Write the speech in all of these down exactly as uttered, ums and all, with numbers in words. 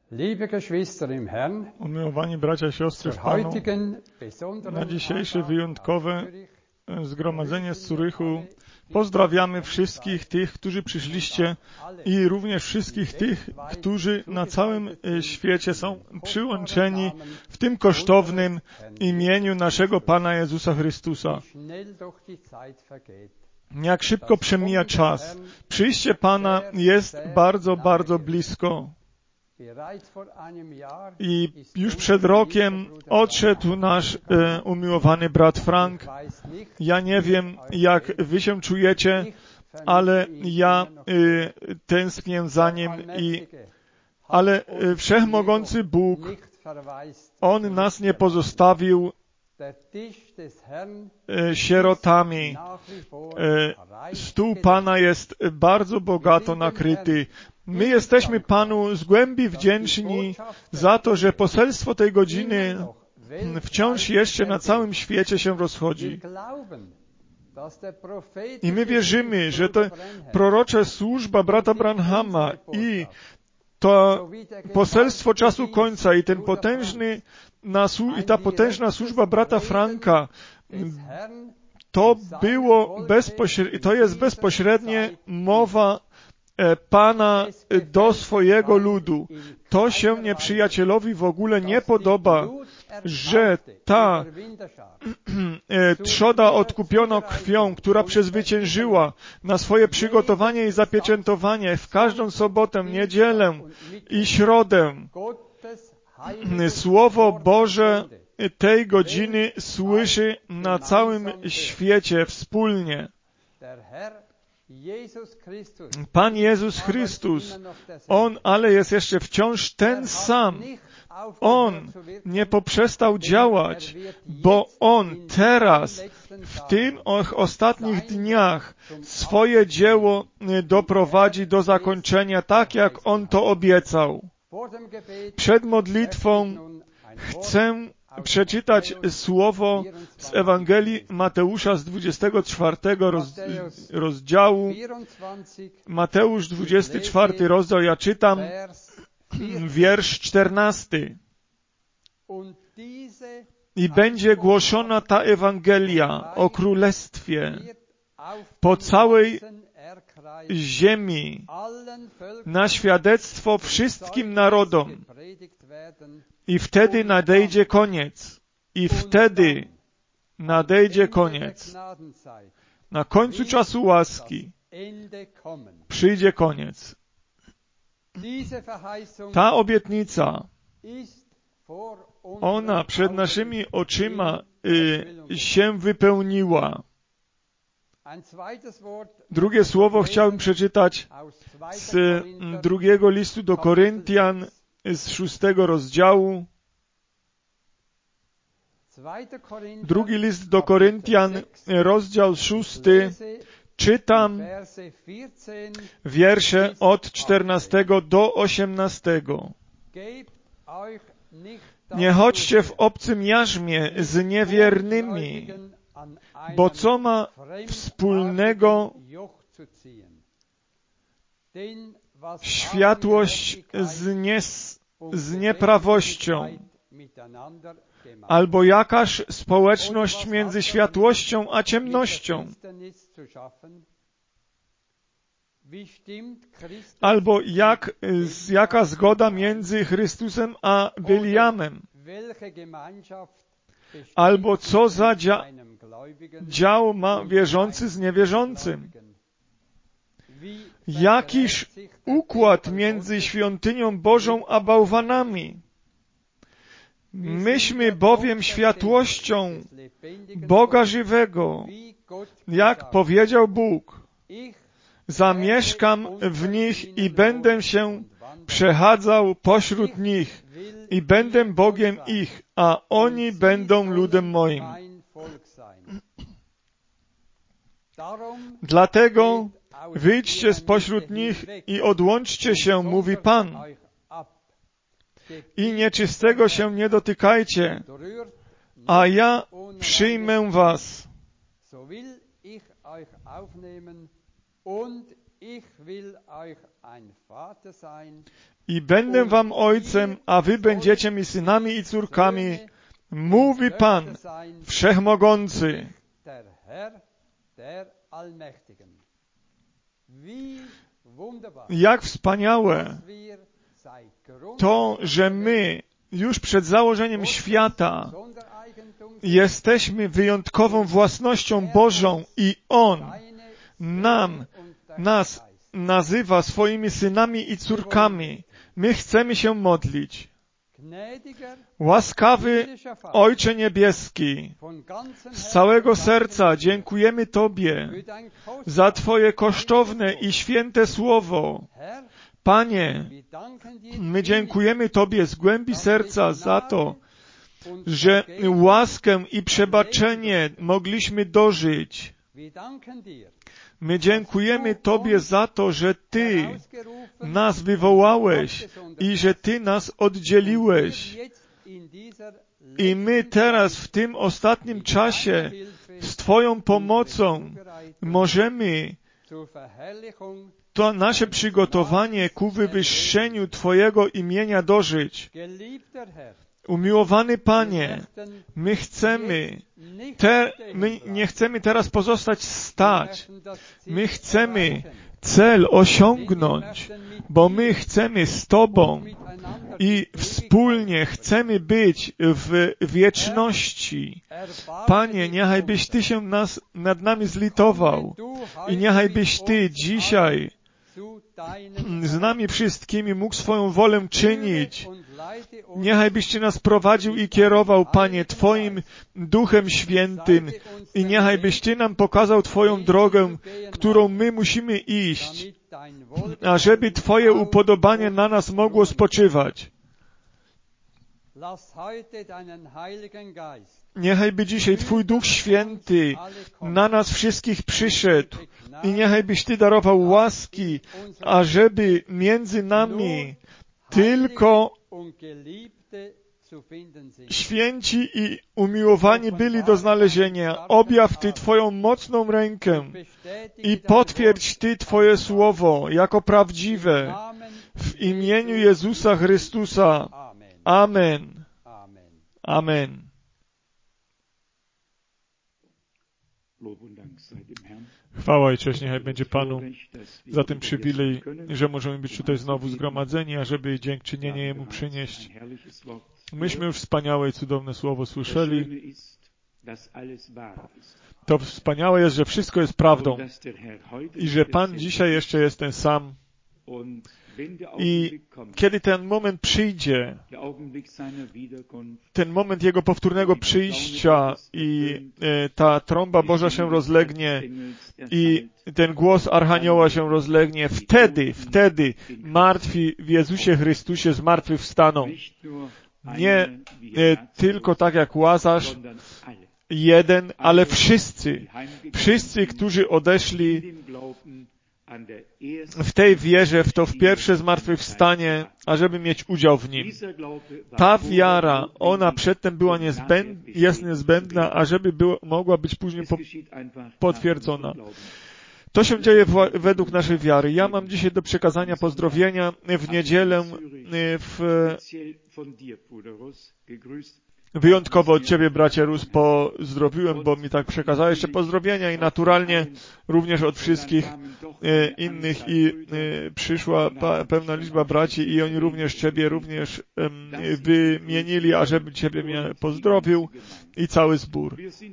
Liebe Geschwister im Herrn, Umiłowani bracia i siostry w zur Panu, heutigen na besonderen dzisiejsze Andacht wyjątkowe aus Zürich zgromadzenie z Zurychu pozdrawiamy wszystkich tych, którzy przyszliście i również wszystkich tych, którzy na całym świecie są przyłączeni w tym kosztownym imieniu naszego Pana Jezusa Chrystusa. Jak szybko przemija czas. Przyjście Pana jest bardzo, bardzo blisko. I już przed rokiem odszedł nasz e, umiłowany brat Frank. Ja nie wiem, jak wy się czujecie, ale ja e, tęsknię za nim. I, ale e, Wszechmogący Bóg, On nas nie pozostawił e, sierotami. E, stół Pana jest bardzo bogato nakryty. My jesteśmy Panu z głębi wdzięczni za to, że poselstwo tej godziny wciąż jeszcze na całym świecie się rozchodzi. I my wierzymy, że to prorocza służba brata Branhama i to poselstwo czasu końca i ten potężny i ta potężna służba brata Franka, to było bezpośrednie, to jest bezpośrednie mowa Pana do swojego ludu. To się nieprzyjacielowi w ogóle nie podoba, że ta trzoda odkupiona krwią, która przezwyciężyła na swoje przygotowanie i zapieczętowanie w każdą sobotę, niedzielę i środę Słowo Boże tej godziny słyszy na całym świecie wspólnie. Pan Jezus Chrystus, On ale jest jeszcze wciąż ten sam. On nie poprzestał działać, bo On teraz, w tym ostatnich dniach, swoje dzieło doprowadzi do zakończenia, tak jak On to obiecał. Przed modlitwą chcę przeczytać słowo z Ewangelii Mateusza z dwudziestego czwartego roz, rozdziału. Mateusz dwudziesty czwarty rozdział, ja czytam wiersz czternasty. I będzie głoszona ta Ewangelia o Królestwie po całej ziemi na świadectwo wszystkim narodom. I wtedy nadejdzie koniec. I wtedy nadejdzie koniec. Na końcu czasu łaski przyjdzie koniec. Ta obietnica, ona przed naszymi oczyma y, się wypełniła. Drugie słowo chciałbym przeczytać z drugiego listu do Koryntian, z szóstego rozdziału. Drugi list do Koryntian, rozdział szósty. Czytam wiersze od czternastego do osiemnastego. Nie chodźcie w obcym jarzmie z niewiernymi, bo co ma wspólnego światłość z, nie, z nieprawością? Albo jakaż społeczność między światłością a ciemnością? Albo jak, jaka zgoda między Chrystusem a Beliamem? Albo co za dzia, dział ma wierzący z niewierzącym? Jakiż układ między świątynią Bożą a bałwanami? Myśmy bowiem światłością Boga żywego, jak powiedział Bóg. Zamieszkam w nich i będę się przechadzał pośród nich i będę Bogiem ich, a oni będą ludem moim. Dlatego wyjdźcie spośród nich i odłączcie się, mówi Pan. I nieczystego się nie dotykajcie, a ja przyjmę was. I będę wam ojcem, a wy będziecie mi synami i córkami, mówi Pan Wszechmogący. Jak wspaniałe to, że my już przed założeniem świata jesteśmy wyjątkową własnością Bożą i On nam, nas nazywa swoimi synami i córkami. My chcemy się modlić. Łaskawy Ojcze Niebieski, z całego serca dziękujemy Tobie za Twoje kosztowne i święte słowo. Panie, my dziękujemy Tobie z głębi serca za to, że łaskę i przebaczenie mogliśmy dożyć. My dziękujemy Tobie za to, że Ty nas wywołałeś i że Ty nas oddzieliłeś. I my teraz w tym ostatnim czasie z Twoją pomocą możemy to nasze przygotowanie ku wywyższeniu Twojego imienia dożyć. Umiłowany Panie, my chcemy, te, my nie chcemy teraz pozostać stać. My chcemy cel osiągnąć, bo my chcemy z Tobą i wspólnie chcemy być w wieczności. Panie, niechaj byś Ty się nas, nad nami zlitował i niechaj byś Ty dzisiaj z nami wszystkimi mógł swoją wolę czynić. Niechaj byś Ty nas prowadził i kierował, Panie, Twoim Duchem Świętym i niechaj byś Ty nam pokazał Twoją drogę, którą my musimy iść, ażeby Twoje upodobanie na nas mogło spoczywać. Niechaj by dzisiaj Twój Duch Święty na nas wszystkich przyszedł i niechaj byś Ty darował łaski, ażeby między nami tylko święci i umiłowani byli do znalezienia. Objaw Ty Twoją mocną rękę i potwierdź Ty Twoje słowo jako prawdziwe w imieniu Jezusa Chrystusa. Amen. Amen. Chwała i cześć niechaj będzie Panu za ten przywilej, że możemy być tutaj znowu zgromadzeni, ażeby dziękczynienie Jemu przynieść. Myśmy już wspaniałe i cudowne słowo słyszeli. To wspaniałe jest, że wszystko jest prawdą i że Pan dzisiaj jeszcze jest ten sam. I kiedy ten moment przyjdzie, ten moment Jego powtórnego przyjścia i ta trąba Boża się rozlegnie i ten głos Archanioła się rozlegnie, wtedy, wtedy martwi w Jezusie Chrystusie zmartwychwstaną. Nie tylko tak jak Łazarz, jeden, ale wszyscy, wszyscy, którzy odeszli w tej wierze, w to w pierwsze zmartwychwstanie, ażeby mieć udział w nim. Ta wiara, ona przedtem była niezbędna, jest niezbędna, ażeby było, mogła być później po, potwierdzona. To się dzieje w, według naszej wiary. Ja mam dzisiaj do przekazania pozdrowienia w niedzielę w Wyjątkowo od Ciebie, bracie Rus, pozdrowiłem, bo mi tak przekazałeś jeszcze pozdrowienia i naturalnie również od wszystkich e, innych i e, przyszła pa, pełna liczba braci i oni również Ciebie również e, wymienili, ażeby Ciebie mnie pozdrowił i cały zbór.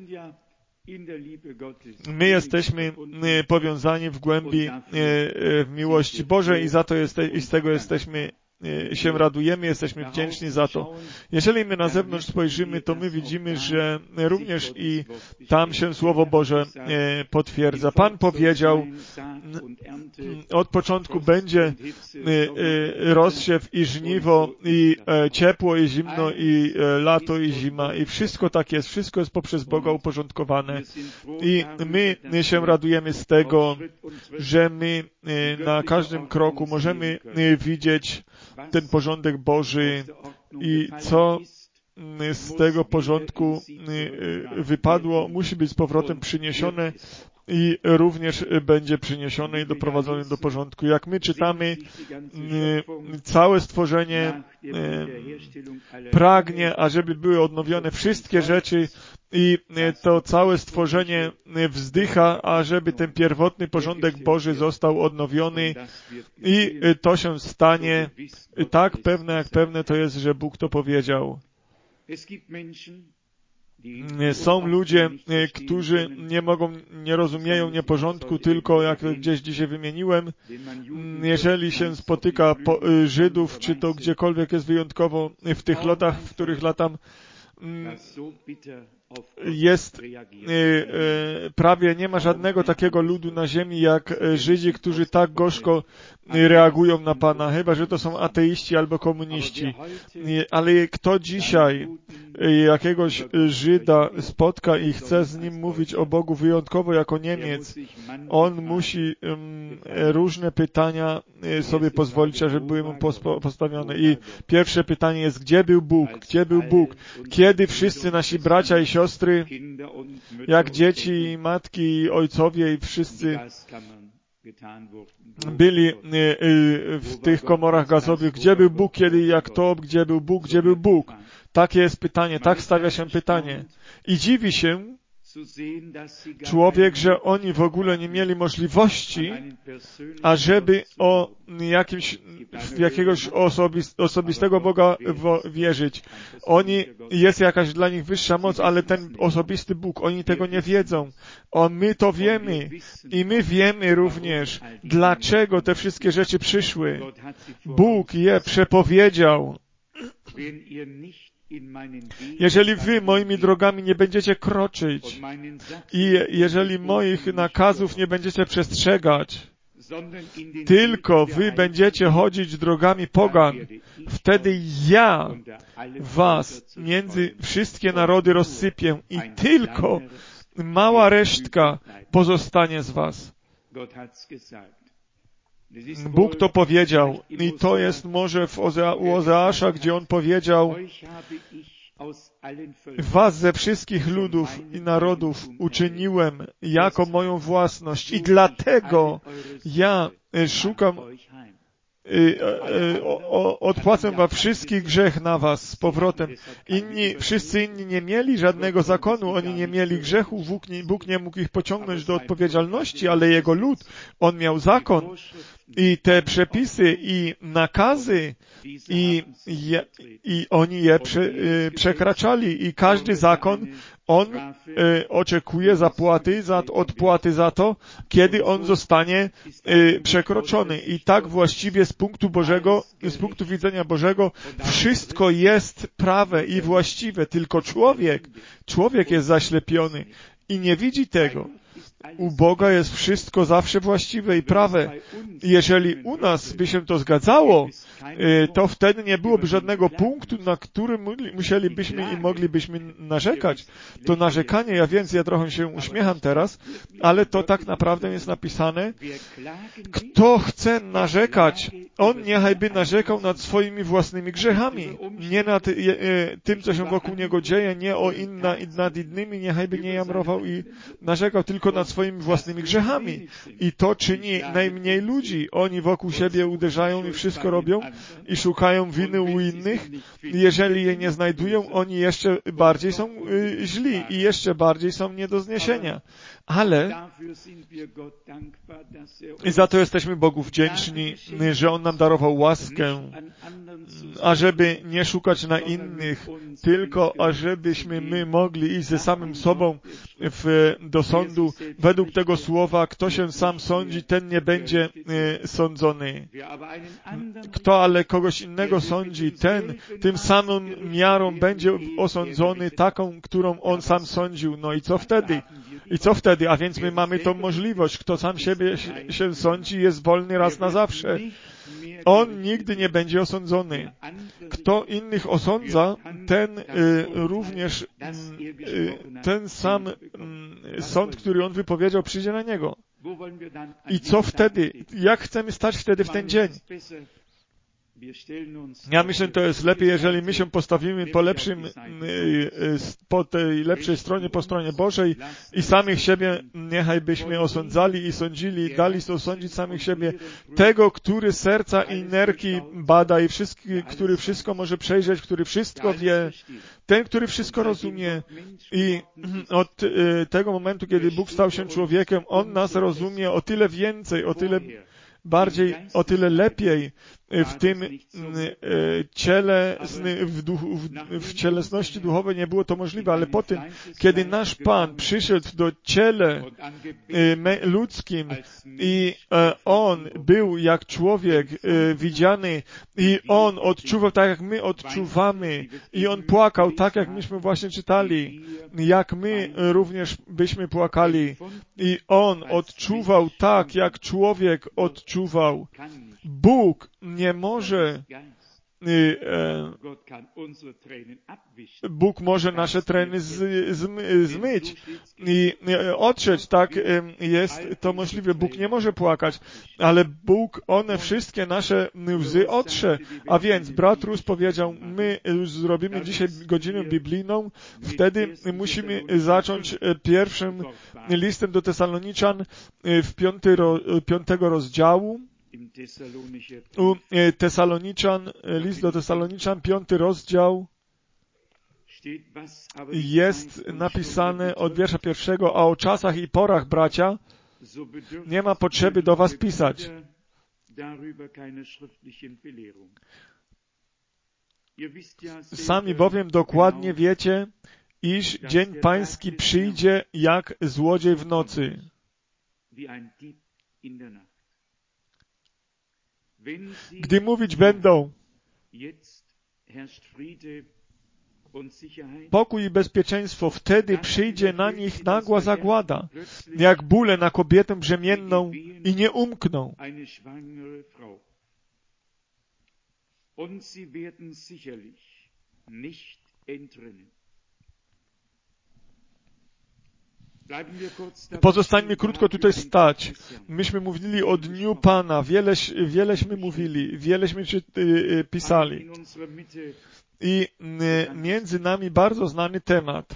My jesteśmy e, powiązani w głębi e, w miłości Bożej i za to jeste, i z tego jesteśmy się radujemy, jesteśmy wdzięczni za to. Jeżeli my na zewnątrz spojrzymy, to my widzimy, że również i tam się Słowo Boże potwierdza. Pan powiedział, od początku będzie rozsiew i żniwo, i ciepło, i zimno, i lato, i zima, i wszystko tak jest. Wszystko jest poprzez Boga uporządkowane. I my się radujemy z tego, że my na każdym kroku możemy widzieć ten porządek Boży i co z tego porządku wypadło, musi być z powrotem przyniesione i również będzie przyniesione i doprowadzone do porządku. Jak my czytamy, całe stworzenie pragnie, ażeby były odnowione wszystkie rzeczy i to całe stworzenie wzdycha, ażeby ten pierwotny porządek Boży został odnowiony i to się stanie tak pewne, jak pewne to jest, że Bóg to powiedział. Są ludzie, którzy nie mogą, nie rozumieją nieporządku, tylko jak gdzieś dzisiaj wymieniłem, jeżeli się spotyka po, Żydów, czy to gdziekolwiek jest wyjątkowo w tych lotach, w których latam, jest prawie nie ma żadnego takiego ludu na ziemi jak Żydzi, którzy tak gorzko reagują na Pana, chyba że to są ateiści albo komuniści. Ale kto dzisiaj jakiegoś Żyda spotka i chce z nim mówić o Bogu wyjątkowo jako Niemiec, on musi um, różne pytania sobie pozwolić, żeby były mu postawione. I pierwsze pytanie jest, gdzie był Bóg? Gdzie był Bóg? Kiedy wszyscy nasi bracia i siostry, jak dzieci, i matki, i ojcowie i wszyscy byli w tych komorach gazowych, gdzie był Bóg, kiedy i jak to, gdzie był Bóg, gdzie był Bóg? Takie jest pytanie, tak stawia się pytanie. I dziwi się człowiek, że oni w ogóle nie mieli możliwości, ażeby o jakimś, w jakiegoś osobis, osobistego Boga wierzyć. Oni, jest jakaś dla nich wyższa moc, ale ten osobisty Bóg, oni tego nie wiedzą. O, my to wiemy i my wiemy również, dlaczego te wszystkie rzeczy przyszły. Bóg je przepowiedział. Jeżeli wy moimi drogami nie będziecie kroczyć i jeżeli moich nakazów nie będziecie przestrzegać, tylko wy będziecie chodzić drogami pogan, wtedy ja was między wszystkie narody rozsypię i tylko mała resztka pozostanie z was. Bóg to powiedział i to jest może w Ozea, u Ozeasza, gdzie on powiedział: was ze wszystkich ludów i narodów uczyniłem jako moją własność i dlatego ja szukam, odpłacę wam wszystkich grzech na was z powrotem. Inni, wszyscy inni nie mieli żadnego zakonu, oni nie mieli grzechu, Bóg nie, Bóg nie mógł ich pociągnąć do odpowiedzialności, ale Jego lud, On miał zakon i te przepisy i nakazy i, je, i oni je prze, przekraczali i każdy zakon on e, oczekuje zapłaty, za, odpłaty za to, kiedy on zostanie e, przekroczony. I tak właściwie z punktu Bożego, z punktu widzenia Bożego, wszystko jest prawe i właściwe, tylko człowiek, człowiek jest zaślepiony i nie widzi tego. U Boga jest wszystko zawsze właściwe i prawe. Jeżeli u nas by się to zgadzało, to wtedy nie byłoby żadnego punktu, na którym musielibyśmy i moglibyśmy narzekać. To narzekanie, ja więc ja trochę się uśmiecham teraz, ale to tak naprawdę jest napisane. Kto chce narzekać, on niechajby narzekał nad swoimi własnymi grzechami, nie nad tym, co się wokół niego dzieje, nie o inna, nad innymi, niechajby nie jamrował i narzekał tylko nad swoimi własnymi grzechami. I to czyni najmniej ludzi. Oni wokół siebie uderzają i wszystko robią i szukają winy u innych. Jeżeli je nie znajdują, oni jeszcze bardziej są y, źli i jeszcze bardziej są nie do zniesienia. Ale i za to jesteśmy Bogu wdzięczni, że On nam darował łaskę, ażeby nie szukać na innych, tylko ażebyśmy my mogli iść ze samym sobą w, do sądu. Według tego słowa, kto się sam sądzi, ten nie będzie y, sądzony. Kto ale kogoś innego sądzi, ten tym samą miarą będzie osądzony, taką, którą on sam sądził. No i co wtedy? I co wtedy? A więc my mamy tą możliwość. Kto sam siebie się sądzi, jest wolny raz na zawsze. On nigdy nie będzie osądzony. Kto innych osądza, ten y, również y, ten sam y, sąd, który on wypowiedział, przyjdzie na niego. I co wtedy? Jak chcemy stać wtedy w ten dzień? Ja myślę, to jest lepiej, jeżeli my się postawimy po lepszym, po tej lepszej stronie, po stronie Bożej i samych siebie niechaj byśmy osądzali i sądzili, dali osądzić samych siebie tego, który serca i nerki bada i wszystki, który wszystko może przejrzeć, który wszystko wie, ten, który wszystko rozumie i od tego momentu, kiedy Bóg stał się człowiekiem, On nas rozumie o tyle więcej, o tyle bardziej, o tyle lepiej w tym ciele, w, duchu, w, w cielesności duchowej nie było to możliwe, ale po tym, kiedy nasz Pan przyszedł do ciele ludzkim i On był jak człowiek widziany i On odczuwał tak, jak my odczuwamy i On płakał tak, jak myśmy właśnie czytali, jak my również byśmy płakali i On odczuwał tak, jak człowiek odczuwał. Bóg nie może, Bóg może nasze treny z, z, zmyć i otrzeć, tak jest to możliwe. Bóg nie może płakać, ale Bóg one wszystkie nasze łzy otrze. A więc brat Rus powiedział, my już zrobimy dzisiaj godzinę biblijną, wtedy musimy zacząć pierwszym listem do Tesaloniczan w piąty, piątego rozdziału. U Tesaloniczan, list do Tesaloniczan, piąty rozdział, jest napisane od wiersza pierwszego, a o czasach i porach, bracia, nie ma potrzeby do was pisać. Sami bowiem dokładnie wiecie, iż dzień pański przyjdzie jak złodziej w nocy. Gdy mówić będą pokój i bezpieczeństwo, wtedy przyjdzie na nich nagła zagłada, jak bóle na kobietę brzemienną i nie umkną. Pozostańmy krótko tutaj stać. Myśmy mówili o Dniu Pana, wieleś, wieleśmy mówili, wieleśmy czy, y, pisali. I y, między nami bardzo znany temat.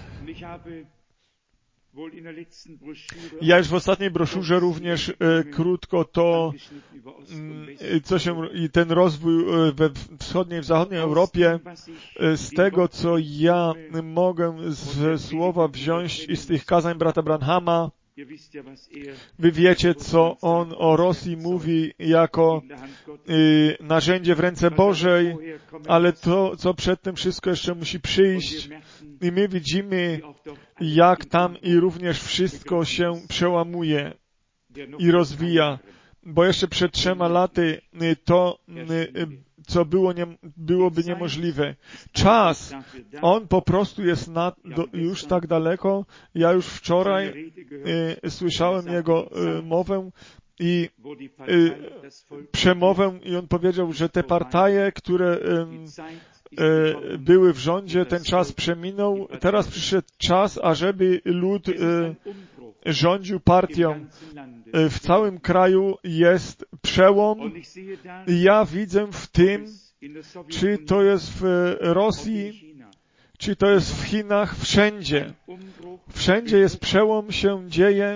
Ja już w ostatniej broszurze również e, krótko to, e, co się, i ten rozwój we wschodniej, w zachodniej Europie, e, z tego, co ja mogę ze słowa wziąć i z tych kazań brata Branhama. Wy wiecie, co on o Rosji mówi jako y, narzędzie w ręce Bożej, ale to, co przed tym wszystko jeszcze musi przyjść. I my widzimy, jak tam i również wszystko się przełamuje i rozwija. Bo jeszcze przed trzema laty y, to, y, co było nie, byłoby niemożliwe. Czas, on po prostu jest na, do, już tak daleko. Ja już wczoraj y, słyszałem jego y, mowę i y, przemowę i on powiedział, że te partaje, które y, y, były w rządzie, ten czas przeminął. Teraz przyszedł czas, ażeby lud y, rządził partią. W całym kraju jest przełom. Ja widzę w tym, czy to jest w Rosji, czy to jest w Chinach, wszędzie. Wszędzie jest przełom, się dzieje.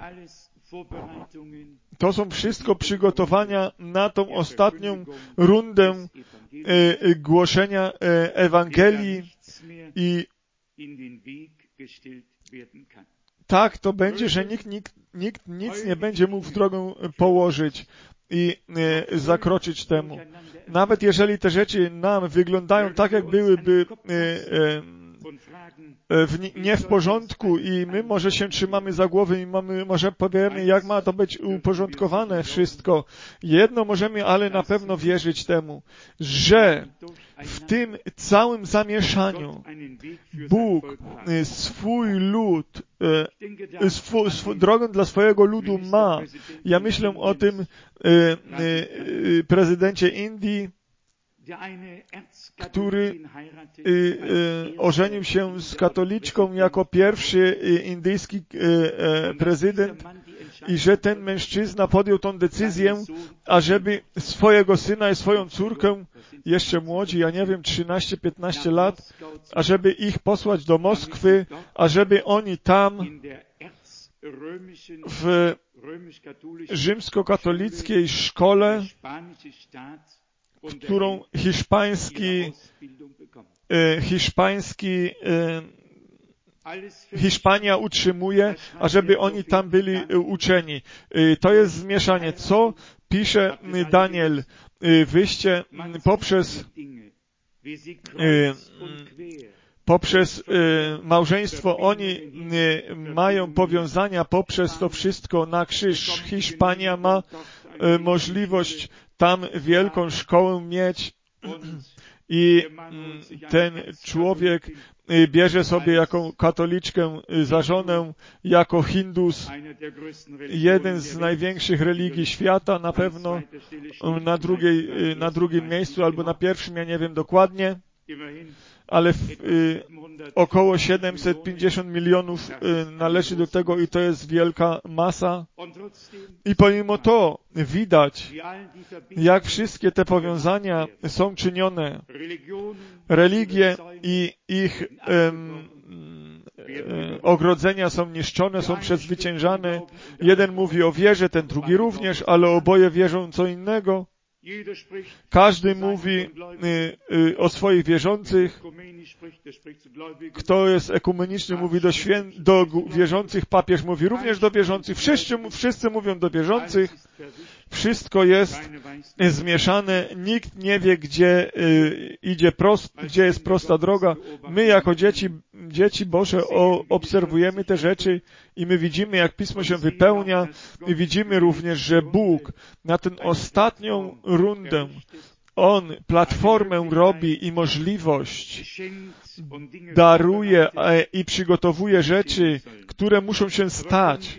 To są wszystko przygotowania na tą ostatnią rundę e, głoszenia e, Ewangelii i tak to będzie, że nikt, nikt, nikt nic nie będzie mógł w drogę położyć i e, zakroczyć temu. Nawet jeżeli te rzeczy nam wyglądają tak, jak byłyby e, e, w, nie w porządku i my może się trzymamy za głowę i mamy, może powiemy, jak ma to być uporządkowane wszystko. Jedno możemy ale na pewno wierzyć temu, że w tym całym zamieszaniu Bóg swój lud, swój, swój, drogę dla swojego ludu ma. Ja myślę o tym prezydencie Indii, który y, y, ożenił się z katoliczką jako pierwszy y, indyjski y, y, prezydent i że ten mężczyzna podjął tą decyzję, ażeby swojego syna i swoją córkę, jeszcze młodzi, ja nie wiem, trzynaście piętnaście lat, ażeby ich posłać do Moskwy, ażeby oni tam w rzymskokatolickiej szkole, którą hiszpański, e, hiszpański e, Hiszpania utrzymuje, ażeby oni tam byli e, uczeni. E, to jest zmieszanie. Co pisze Daniel? E, wyjście poprzez e, poprzez e, małżeństwo oni e, mają powiązania poprzez to wszystko na krzyż. Hiszpania ma e, możliwość tam wielką szkołę mieć i ten człowiek bierze sobie jako katoliczkę za żonę, jako Hindus, jeden z największych religii świata na pewno, na, drugiej, na drugim miejscu albo na pierwszym, ja nie wiem dokładnie, ale w, y, około siedemset pięćdziesiąt milionów y, należy do tego i to jest wielka masa. I pomimo to widać, jak wszystkie te powiązania są czynione. Religie i ich um, ogrodzenia są niszczone, są przezwyciężane. Jeden mówi o wierze, ten drugi również, ale oboje wierzą co innego. Każdy mówi y, y, o swoich wierzących. Kto jest ekumeniczny, mówi do, świę... do wierzących. Papież mówi również do wierzących. Wszyscy, wszyscy mówią do wierzących. Wszystko jest zmieszane. Nikt nie wie, gdzie y, idzie prost, gdzie jest prosta droga. My jako dzieci, dzieci Boże o, obserwujemy te rzeczy i my widzimy, jak Pismo się wypełnia i widzimy również, że Bóg na tę ostatnią rundę On platformę robi i możliwość daruje i przygotowuje rzeczy, które muszą się stać.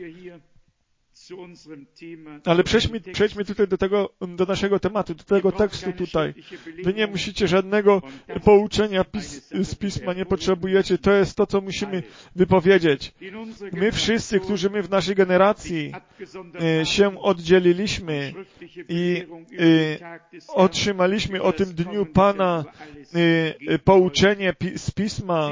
Ale przejdźmy, przejdźmy tutaj do tego, do naszego tematu, do tego tekstu tutaj. Wy nie musicie żadnego pouczenia pis, z Pisma, nie potrzebujecie. To jest to, co musimy wypowiedzieć. My wszyscy, którzy my w naszej generacji e, się oddzieliliśmy i e, otrzymaliśmy o tym dniu Pana e, pouczenie pi, z Pisma,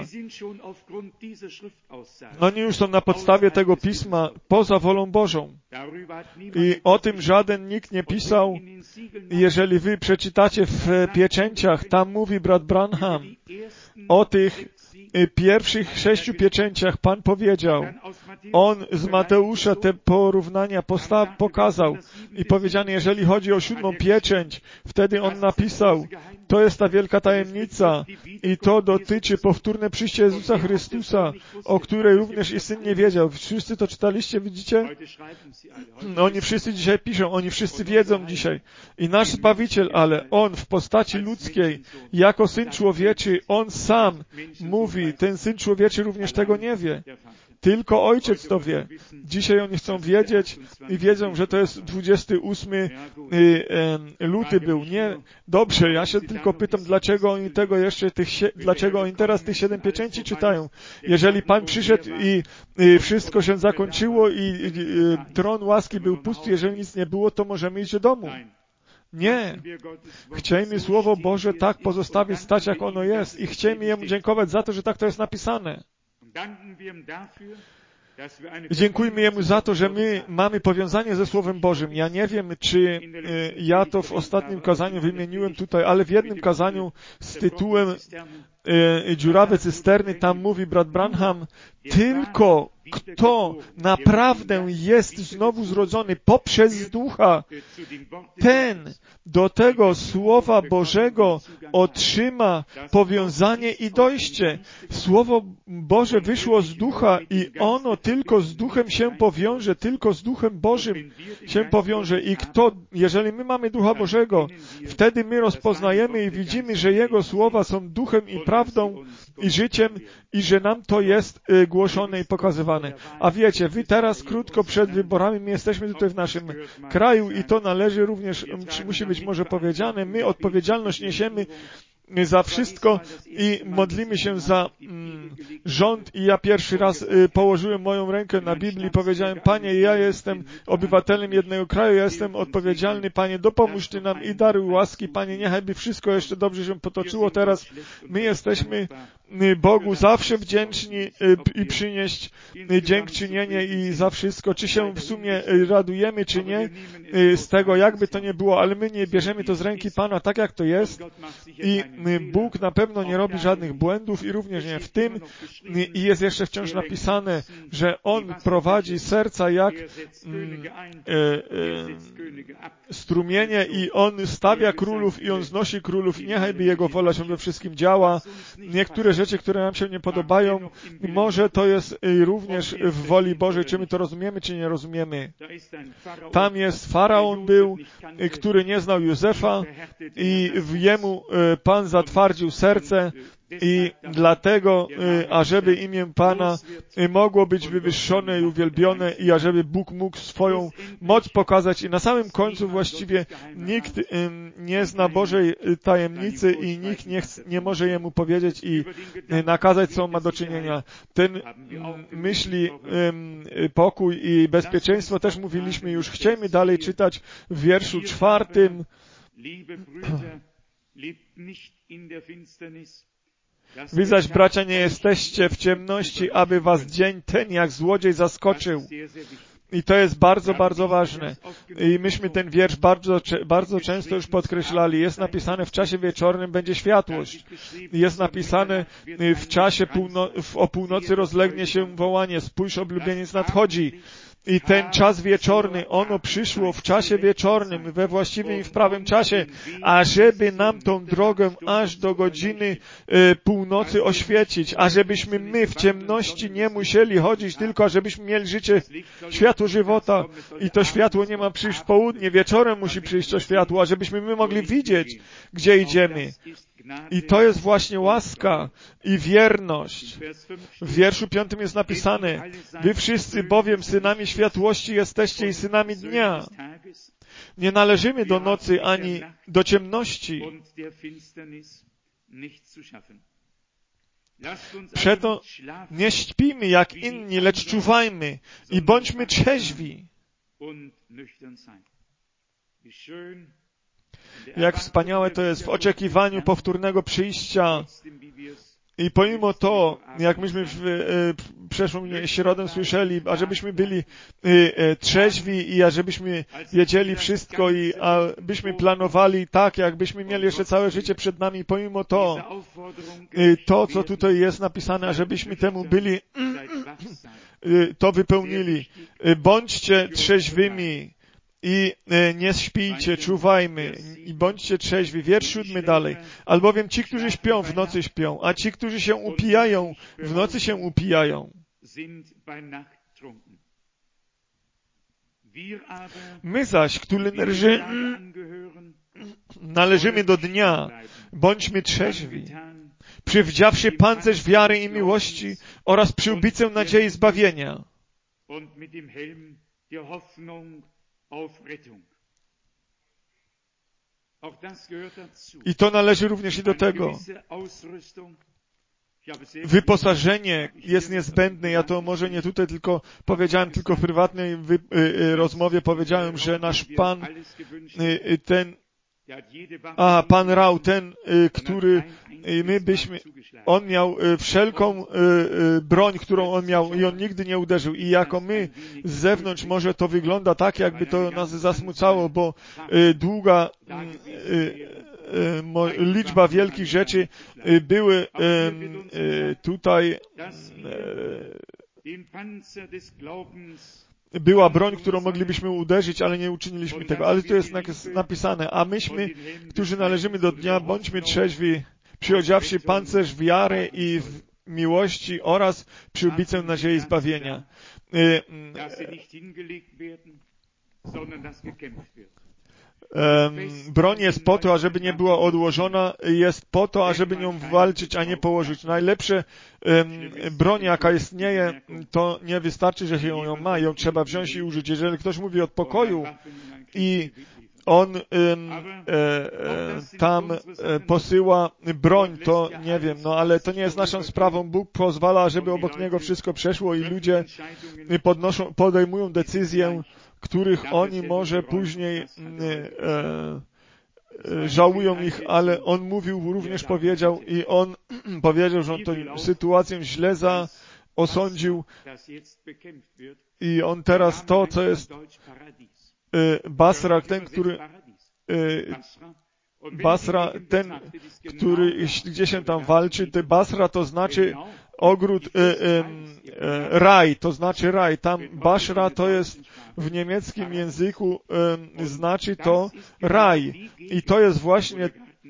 oni już są na podstawie tego Pisma poza wolą Bożą. I o tym żaden nikt nie pisał. Jeżeli wy przeczytacie w pieczęciach, tam mówi brat Branham o tych pierwszych sześciu pieczęciach. Pan powiedział, on z Mateusza te porównania posta- pokazał i powiedziano, jeżeli chodzi o siódmą pieczęć, wtedy on napisał, to jest ta wielka tajemnica i to dotyczy powtórne przyjście Jezusa Chrystusa, o której również i Syn nie wiedział. Wszyscy to czytaliście, widzicie? No, oni wszyscy dzisiaj piszą, oni wszyscy wiedzą dzisiaj. I nasz Zbawiciel, ale On w postaci ludzkiej, jako Syn Człowieczy, On sam mówi, ten Syn Człowieczy również tego nie wie. Tylko Ojciec to wie. Dzisiaj oni chcą wiedzieć i wiedzą, że to jest dwudziestego ósmego luty był. Nie, dobrze, ja się tylko pytam, dlaczego oni tego jeszcze, tych, dlaczego oni teraz tych siedem pieczęci czytają. Jeżeli Pan przyszedł i, i wszystko się zakończyło i, i, i tron łaski był pusty, jeżeli nic nie było, to możemy iść do domu. Nie. Chciejmy Słowo Boże tak pozostawić stać, jak ono jest i chciejmy Jemu dziękować za to, że tak to jest napisane. Dziękujmy Jemu za to, że my mamy powiązanie ze Słowem Bożym. Ja nie wiem, czy ja to w ostatnim kazaniu wymieniłem tutaj, ale w jednym kazaniu z tytułem Dziurawe cysterny, tam mówi brat Branham, tylko kto naprawdę jest znowu zrodzony poprzez Ducha, ten do tego Słowa Bożego otrzyma powiązanie i dojście. Słowo Boże wyszło z Ducha i ono tylko z Duchem się powiąże, tylko z Duchem Bożym się powiąże. I kto, jeżeli my mamy Ducha Bożego, wtedy my rozpoznajemy i widzimy, że Jego słowa są duchem i prawdą i życiem i że nam to jest głoszone i pokazywane. A wiecie, wy teraz krótko przed wyborami, my jesteśmy tutaj w naszym kraju i to należy również, czy musi być może powiedziane, my odpowiedzialność niesiemy za wszystko i modlimy się za mm, rząd i ja pierwszy raz y, położyłem moją rękę na Biblii i powiedziałem, Panie, ja jestem obywatelem jednego kraju, ja jestem odpowiedzialny, Panie, dopomóż Ty nam i daruj łaski, Panie, niechaj by wszystko jeszcze dobrze się potoczyło teraz. My jesteśmy y, Bogu zawsze wdzięczni y, i przynieść y, dziękczynienie i za wszystko, czy się w sumie y, radujemy, czy nie, y, z tego jakby to nie było, ale my nie bierzemy to z ręki Pana tak jak to jest i Bóg na pewno nie robi żadnych błędów i również nie w tym. I jest jeszcze wciąż napisane, że On prowadzi serca jak mm, e, e, strumienie i On stawia królów i On znosi królów i niechaj by Jego wola się we wszystkim działa. Niektóre rzeczy, które nam się nie podobają, może to jest również w woli Bożej, czy my to rozumiemy, czy nie rozumiemy. Tam jest Faraon był, który nie znał Józefa i w jemu Pan zatwardził serce i dlatego, ażeby imię Pana mogło być wywyższone i uwielbione i ażeby Bóg mógł swoją moc pokazać i na samym końcu właściwie nikt nie zna Bożej tajemnicy i nikt nie, chce, nie może Jemu powiedzieć i nakazać, co on ma do czynienia. Ten myśli pokój i bezpieczeństwo też mówiliśmy już. Chcemy dalej czytać w wierszu czwartym. Wy zaś, bracia, nie jesteście w ciemności, aby was dzień ten jak złodziej zaskoczył. I to jest bardzo, bardzo ważne. I myśmy ten wiersz bardzo, bardzo często już podkreślali. Jest napisane, w czasie wieczornym będzie światłość. Jest napisane, w czasie półno- o północy rozlegnie się wołanie, spójrz, oblubieniec nadchodzi. I ten czas wieczorny, ono przyszło w czasie wieczornym, we właściwym i w prawym czasie, ażeby nam tą drogę aż do godziny y, północy oświecić, ażebyśmy my w ciemności nie musieli chodzić, tylko ażebyśmy mieli życie, światło żywota. I to światło nie ma przyjść w południe, wieczorem musi przyjść to światło, ażebyśmy my mogli widzieć, gdzie idziemy. I to jest właśnie łaska i wierność. W wierszu piątym jest napisane, wy wszyscy bowiem synami światłości jesteście i synami dnia. Nie należymy do nocy ani do ciemności. Przeto nie śpimy jak inni, lecz czuwajmy i bądźmy trzeźwi. Jak wspaniałe to jest w oczekiwaniu powtórnego przyjścia. I pomimo to, jak myśmy w, w przeszłą środę słyszeli, ażebyśmy byli trzeźwi i ażebyśmy wiedzieli wszystko i abyśmy planowali tak, jakbyśmy mieli jeszcze całe życie przed nami, pomimo to, to, co tutaj jest napisane, ażebyśmy temu byli, to wypełnili. Bądźcie trzeźwymi i nie śpijcie, czuwajmy i bądźcie trzeźwi. Wiersz siódmy dalej. Albowiem ci, którzy śpią, w nocy śpią, a ci, którzy się upijają, w nocy się upijają. My zaś, którzy należy, należymy do dnia, bądźmy trzeźwi, przywdziawszy pancerz wiary i miłości oraz przyłbicę nadziei zbawienia. I to należy również i do tego. Wyposażenie jest niezbędne. Ja to może nie tutaj tylko powiedziałem, tylko w prywatnej wy, y, y, rozmowie powiedziałem, że nasz Pan, y, ten, a Pan Rał, ten, y, który y, my byśmy, on miał y, wszelką y, y, broń, którą on miał i on nigdy nie uderzył. I jako my z zewnątrz może to wygląda tak, jakby to nas zasmucało, bo y, długa y, y, liczba wielkich rzeczy były tutaj, była broń, którą moglibyśmy uderzyć, ale nie uczyniliśmy tego. Ale tu jest napisane, a myśmy, którzy należymy do dnia, bądźmy trzeźwi, przyodziawszy pancerz wiary i w miłości oraz przyłbicę nadziei zbawienia. Um, broń jest po to, ażeby nie była odłożona, jest po to, ażeby nią walczyć, a nie położyć. Najlepsze um, broń, jaka istnieje, to nie wystarczy, że się ją ma, ją trzeba wziąć i użyć. Jeżeli ktoś mówi od pokoju i on um, e, e, tam e, posyła broń, to nie wiem, no ale to nie jest naszą sprawą. Bóg pozwala, żeby obok niego wszystko przeszło i ludzie podnoszą, podejmują decyzje, których oni może później e, e, żałują ich, ale on mówił, również powiedział i on powiedział, że on tę sytuację źle za osądził i on teraz to, co jest e, Basra, ten, który e, Basra, ten, który gdzie się tam walczy, to Basra to znaczy ogród, e, e, e, raj, to znaczy raj. Tam Baszra to jest w niemieckim języku, e, znaczy to raj. I to jest właśnie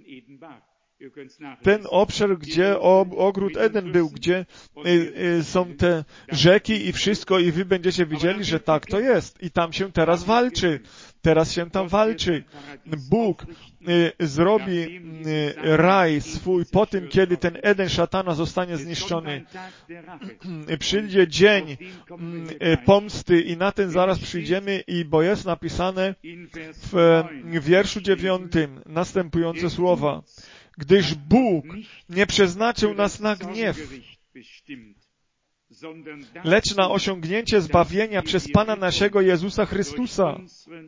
ten obszar, gdzie ogród Eden był, gdzie y, y, są te rzeki i wszystko i wy będziecie widzieli, że tak to jest. I tam się teraz walczy. Teraz się tam walczy. Bóg y, zrobi y, raj swój po tym, kiedy ten Eden szatana zostanie zniszczony. Przyjdzie dzień y, pomsty i na ten zaraz przyjdziemy, i bo jest napisane w, w wierszu dziewiątym następujące słowa. Gdyż Bóg nie przeznaczył nas na gniew, lecz na osiągnięcie zbawienia przez Pana naszego Jezusa Chrystusa.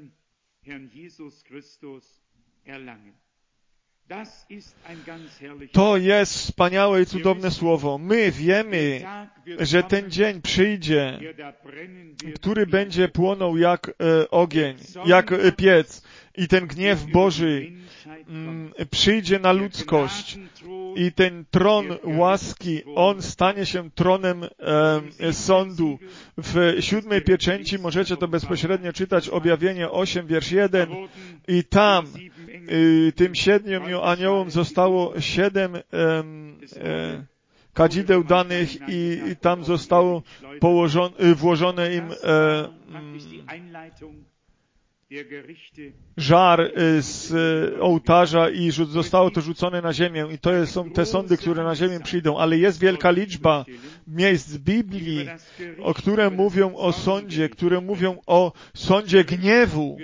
To jest wspaniałe i cudowne słowo. My wiemy, że ten dzień przyjdzie, który będzie płonął jak e, ogień, jak e, piec. I ten gniew Boży mm, przyjdzie na ludzkość. I ten tron łaski, on stanie się tronem e, sądu. W siódmej pieczęci możecie to bezpośrednio czytać, Objawienie osiem, wiersz jeden. I tam y, tym siedmiu aniołom zostało siedem e, e, kadzideł danych i, i tam zostało położone, włożone im e, mm, żar z ołtarza i zostało to rzucone na ziemię. I to są te sądy, które na ziemię przyjdą. Ale jest wielka liczba miejsc w Biblii, o które mówią o sądzie, które mówią o sądzie gniewu.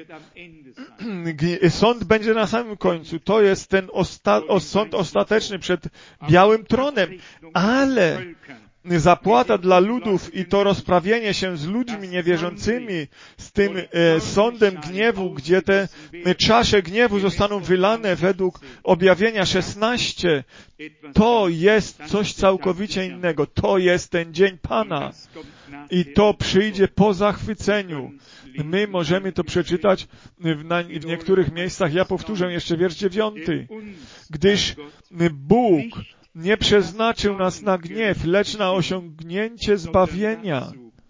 Sąd będzie na samym końcu. To jest ten osta- o sąd ostateczny przed białym tronem. Ale zapłata dla ludów i to rozprawienie się z ludźmi niewierzącymi, z tym e, sądem gniewu, gdzie te czasze gniewu zostaną wylane według Objawienia szesnaście, to jest coś całkowicie innego. To jest ten dzień Pana. I to przyjdzie po zachwyceniu. My możemy to przeczytać w, na, w niektórych miejscach. Ja powtórzę jeszcze wiersz dziewiąty. Gdyż Bóg nie przeznaczył nas na gniew, lecz na osiągnięcie zbawienia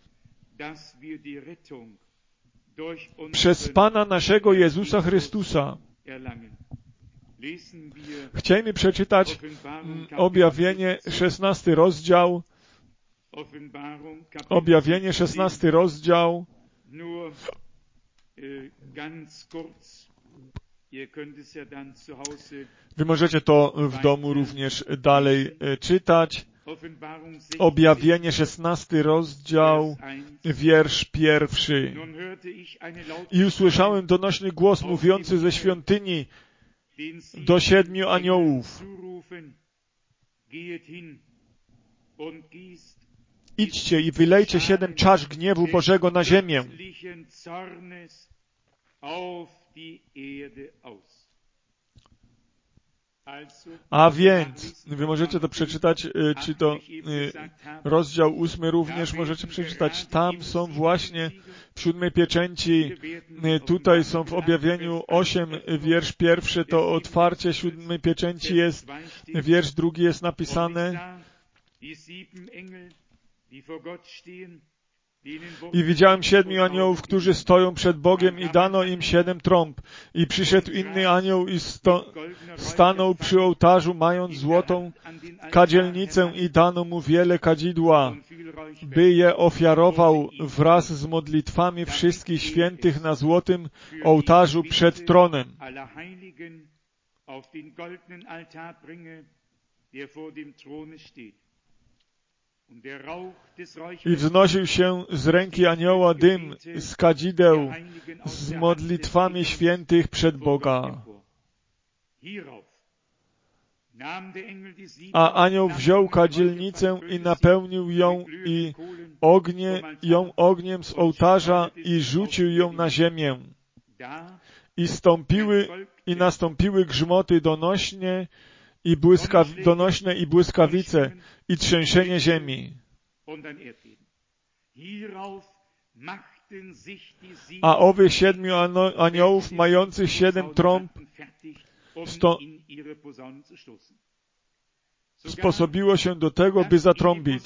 przez Pana naszego Jezusa Chrystusa. Chcielibyśmy przeczytać Objawienie szesnasty rozdział. Objawienie szesnasty rozdział. Wy możecie to w domu również dalej czytać. Objawienie szesnasty rozdział, wiersz pierwszy. I usłyszałem donośny głos mówiący ze świątyni do siedmiu aniołów. Idźcie i wylejcie siedem czasz gniewu Bożego na ziemię. A więc, wy możecie to przeczytać, czy to rozdział ósmy również możecie przeczytać. Tam są właśnie w siódmej pieczęci, tutaj są w Objawieniu osiem, wiersz pierwszy, to otwarcie siódmej pieczęci jest, wiersz drugi jest napisane. I widziałem siedmiu aniołów, którzy stoją przed Bogiem i dano im siedem trąb. I przyszedł inny anioł i sto, stanął przy ołtarzu, mając złotą kadzielnicę i dano mu wiele kadzidła. by je ofiarował wraz z modlitwami wszystkich świętych na złotym ołtarzu przed tronem. I wznosił się z ręki anioła dym z kadzideł z modlitwami świętych przed Boga. A anioł wziął kadzielnicę i napełnił ją i ognie, ją ogniem z ołtarza i rzucił ją na ziemię. I stąpiły, i nastąpiły grzmoty donośnie i błyska, donośne i błyskawice i trzęsienie ziemi. A owych siedmiu aniołów mających siedem trąb sto, sposobiło się do tego, by zatrąbić.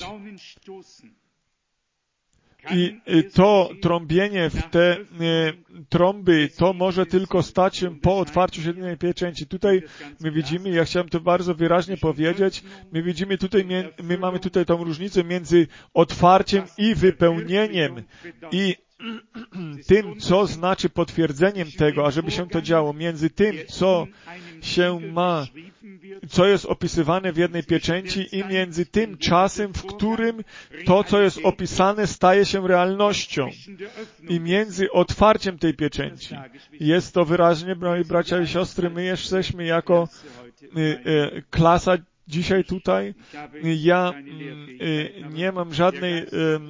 I to trąbienie w te e, trąby, to może tylko stać się po otwarciu siedmej pieczęci. Tutaj my widzimy, ja chciałem to bardzo wyraźnie powiedzieć, my widzimy tutaj, my mamy tutaj tą różnicę między otwarciem i wypełnieniem. I tym, co znaczy potwierdzeniem tego, ażeby się to działo, między tym, co się ma, co jest opisywane w jednej pieczęci i między tym czasem, w którym to, co jest opisane, staje się realnością. I między otwarciem tej pieczęci. Jest to wyraźnie, moi bracia i siostry, my jesteśmy jako y, y, klasa dzisiaj tutaj. Ja y, nie mam żadnej, y,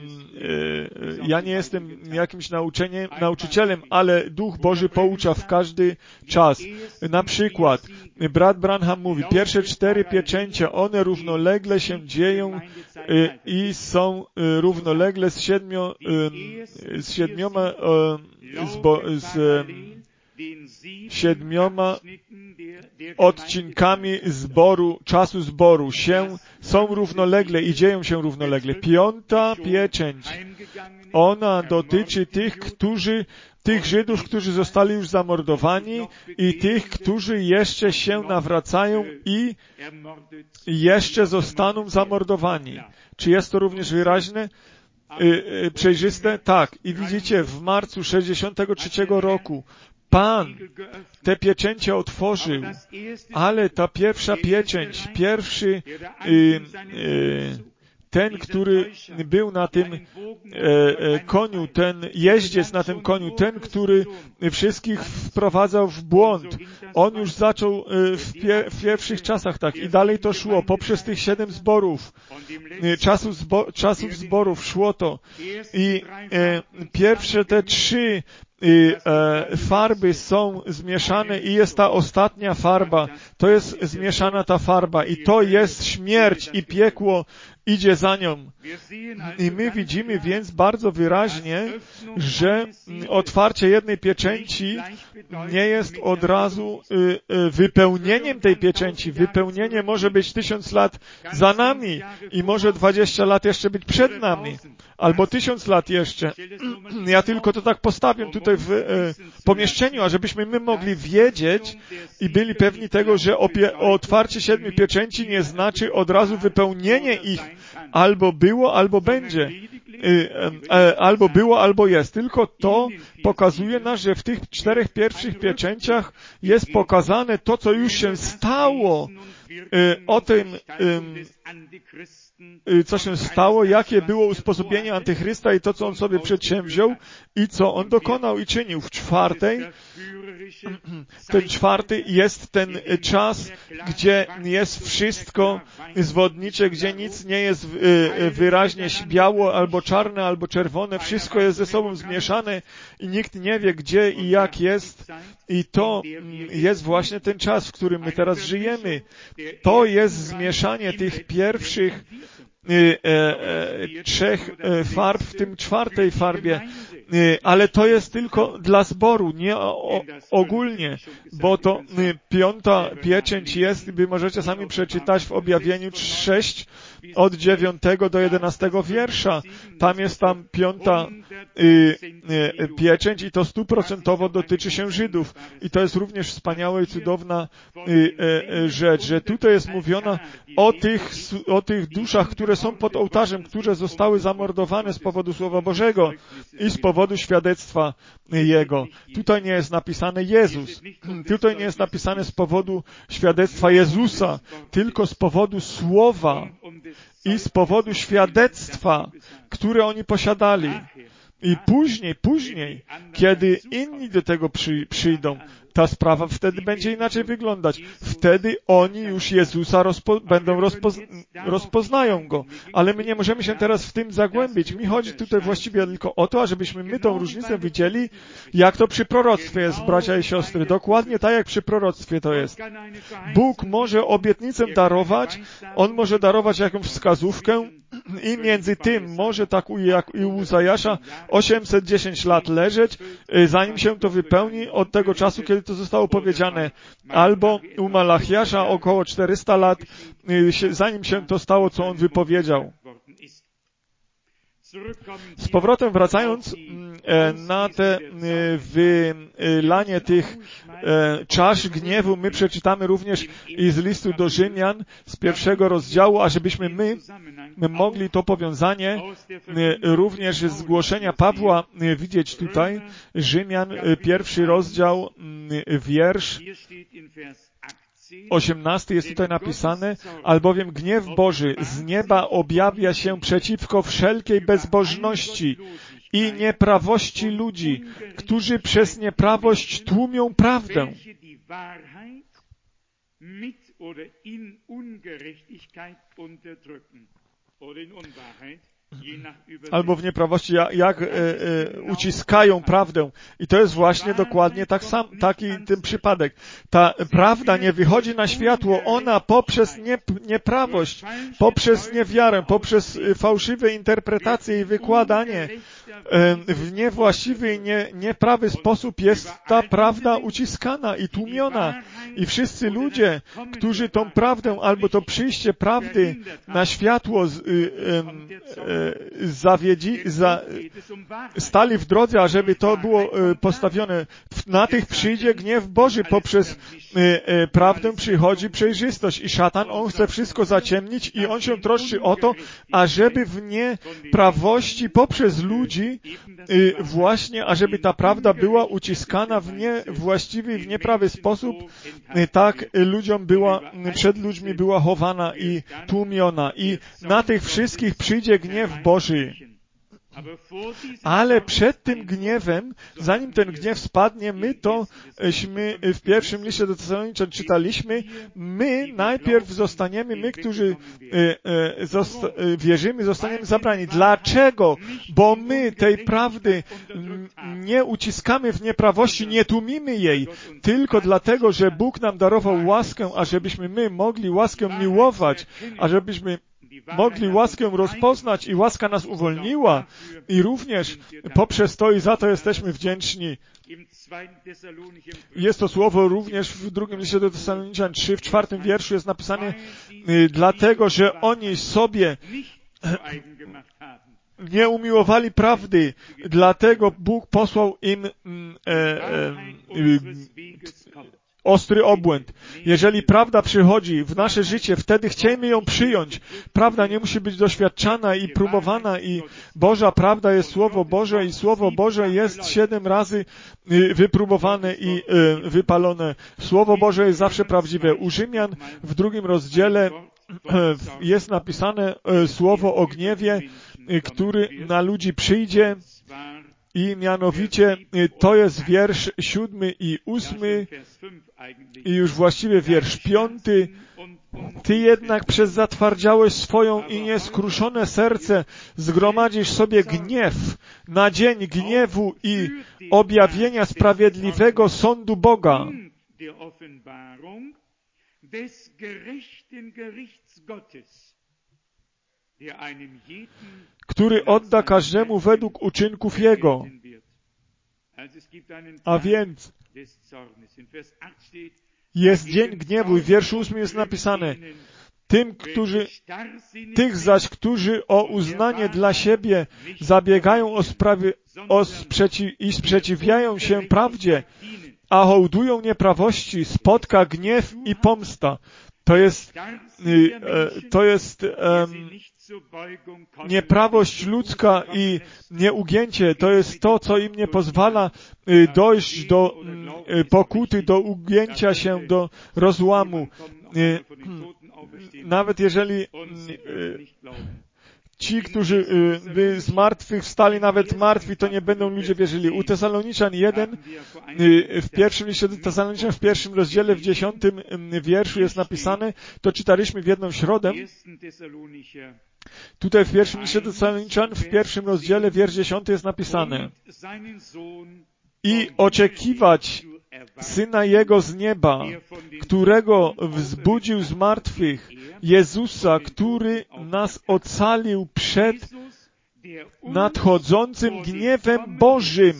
y, ja nie jestem jakimś nauczeniem, nauczycielem, ale Duch Boży poucza w każdy czas. Na przykład, brat Branham mówi, pierwsze cztery pieczęcie, one równolegle się dzieją y, i są y, równolegle z siedmiu, y, z siedmioma, y, z, bo, z y, siedmioma odcinkami zboru, czasu zboru się, są równolegle i dzieją się równolegle. Piąta pieczęć, ona dotyczy tych, którzy, tych Żydów, którzy zostali już zamordowani i tych, którzy jeszcze się nawracają i jeszcze zostaną zamordowani. Czy jest to również wyraźne? Przejrzyste? Tak. I widzicie, w marcu sześćdziesiątego trzeciego roku Pan te pieczęcie otworzył, ale ta pierwsza pieczęć, pierwszy y, y, ten, który był na tym e, e, koniu, ten jeździec na tym koniu, ten, który wszystkich wprowadzał w błąd, on już zaczął e, w, pie, w pierwszych czasach tak i dalej to szło, poprzez tych siedem zborów, e, czasów, zbo, czasów zborów szło to i e, pierwsze te trzy I e, farby są zmieszane i jest ta ostatnia farba, to jest zmieszana ta farba i to jest śmierć i piekło idzie za nią. I my widzimy więc bardzo wyraźnie, że otwarcie jednej pieczęci nie jest od razu y, y, wypełnieniem tej pieczęci. Wypełnienie może być tysiąc lat za nami i może dwadzieścia lat jeszcze być przed nami. Albo tysiąc lat jeszcze. Ja tylko to tak postawię tutaj w e, pomieszczeniu, ażebyśmy my mogli wiedzieć i byli pewni tego, że opie- otwarcie siedmiu pieczęci nie znaczy od razu wypełnienie ich. Albo było, albo będzie. E, e, albo było, albo jest. Tylko to pokazuje nas, że w tych czterech pierwszych pieczęciach jest pokazane to, co już się stało. E, o tym, e, co się stało, jakie było usposobienie Antychrysta i to, co on sobie przedsięwziął i co on dokonał i czynił. W czwartej, ten czwarty jest ten czas, gdzie jest wszystko zwodnicze, gdzie nic nie jest wyraźnie biało, albo czarne, albo czerwone. Wszystko jest ze sobą zmieszane i nikt nie wie, gdzie i jak jest. I to jest właśnie ten czas, w którym my teraz żyjemy. To jest zmieszanie tych pierwszych e, e, trzech e, farb w tym czwartej farbie, e, ale to jest tylko dla zboru, nie o, ogólnie, bo to e, piąta pieczęć jest, wy możecie sami przeczytać w objawieniu sześć, od dziewiątego do jedenastego wiersza. Tam jest tam piąta y, y, pieczęć i to stuprocentowo dotyczy się Żydów. I to jest również wspaniała i cudowna y, y, rzecz, że tutaj jest mówiona o tych, o tych duszach, które są pod ołtarzem, które zostały zamordowane z powodu Słowa Bożego i z powodu świadectwa Jego. Tutaj nie jest napisane Jezus. Tutaj nie jest napisane z powodu świadectwa Jezusa, tylko z powodu Słowa i z powodu świadectwa, które oni posiadali. I później, później, kiedy inni do tego przy, przyjdą, ta sprawa wtedy będzie inaczej wyglądać. Wtedy oni już Jezusa rozpo, będą rozpoz, rozpoznają Go. Ale my nie możemy się teraz w tym zagłębić. Mi chodzi tutaj właściwie tylko o to, ażebyśmy my tą różnicę widzieli, jak to przy proroctwie jest, bracia i siostry. Dokładnie tak, jak przy proroctwie to jest. Bóg może obietnicę darować, On może darować jakąś wskazówkę i między tym może tak jak i u Zajasza osiemset dziesięć lat leżeć, zanim się to wypełni od tego czasu, kiedy to zostało powiedziane. Albo u Malachiasza około czterysta lat, zanim się to stało, co on wypowiedział. Z powrotem wracając na te wylanie tych czasz gniewu, my przeczytamy również i z listu do Rzymian z pierwszego rozdziału, ażebyśmy my, my mogli to powiązanie również z zgłoszenia Pawła widzieć tutaj. Rzymian, pierwszy rozdział, wiersz osiemnasty jest tutaj napisane, albowiem gniew Boży z nieba objawia się przeciwko wszelkiej bezbożności i nieprawości ludzi, którzy przez nieprawość tłumią prawdę. Albo w nieprawości, jak, jak e, e, uciskają prawdę. I to jest właśnie dokładnie tak sam, taki ten przypadek. Ta prawda nie wychodzi na światło, ona poprzez nie, nieprawość, poprzez niewiarę, poprzez fałszywe interpretacje i wykładanie e, w niewłaściwy i nie, nieprawy sposób jest ta prawda uciskana i tłumiona. I wszyscy ludzie, którzy tą prawdę albo to przyjście prawdy na światło z, e, e, zawiedzi, za, stali w drodze, ażeby to było postawione. Na tych przyjdzie gniew Boży. Poprzez prawdę przychodzi przejrzystość i szatan, on chce wszystko zaciemnić i on się troszczy o to, ażeby w nieprawości poprzez ludzi właśnie, ażeby ta prawda była uciskana w niewłaściwy i w nieprawy sposób, tak ludziom była, przed ludźmi była chowana i tłumiona. I na tych wszystkich przyjdzie gniew Boży. Ale przed tym gniewem, zanim ten gniew spadnie, my tośmy w pierwszym liście do Tesaloniczan czytaliśmy, my najpierw zostaniemy, my, którzy zosta- wierzymy, zostaniemy zabrani. Dlaczego? Bo my tej prawdy nie uciskamy w nieprawości, nie tłumimy jej, tylko dlatego, że Bóg nam darował łaskę, ażebyśmy my mogli łaskę miłować, ażebyśmy mogli łaskę rozpoznać i łaska nas uwolniła i również poprzez to i za to jesteśmy wdzięczni. Jest to słowo również w drugim liście do Tesaloniczan trzy, w czwartym wierszu jest napisane, dlatego, że oni sobie nie umiłowali prawdy, dlatego Bóg posłał im e, e, e, ostry obłęd. Jeżeli prawda przychodzi w nasze życie, wtedy chcemy ją przyjąć. Prawda nie musi być doświadczana i próbowana i Boża prawda jest Słowo Boże i Słowo Boże jest siedem razy wypróbowane i wypalone. Słowo Boże jest zawsze prawdziwe. U Rzymian w drugim rozdziale jest napisane słowo o gniewie, który na ludzi przyjdzie. I mianowicie to jest wiersz siódmy i ósmy i już właściwie wiersz piąty. Ty jednak przez zatwardziałeś swoją i nieskruszone serce zgromadzisz sobie gniew na dzień gniewu i objawienia sprawiedliwego sądu Boga, który odda każdemu według uczynków jego. A więc jest dzień gniewu i w wierszu ósmym jest napisane, Tym, którzy, tych zaś, którzy o uznanie dla siebie zabiegają o sprawy o sprzeciw, i sprzeciwiają się prawdzie, a hołdują nieprawości, spotka gniew i pomsta. To jest, to jest um, nieprawość ludzka i nieugięcie. To jest to, co im nie pozwala dojść do pokuty, do ugięcia się, do rozłamu. Nawet jeżeli ci, którzy by z martwych wstali, nawet martwi, to nie będą ludzie wierzyli. U Tesaloniczan jeden, w pierwszym liście do Tesaloniczan, w pierwszym rozdziale, w dziesiątym wierszu jest napisane, to czytaliśmy w jedną środę. Tutaj w pierwszym liście do Tesaloniczan, w pierwszym rozdziale, wiersz dziesiąty jest napisane: i oczekiwać Syna Jego z nieba, którego wzbudził z martwych, Jezusa, który nas ocalił przed nadchodzącym gniewem Bożym.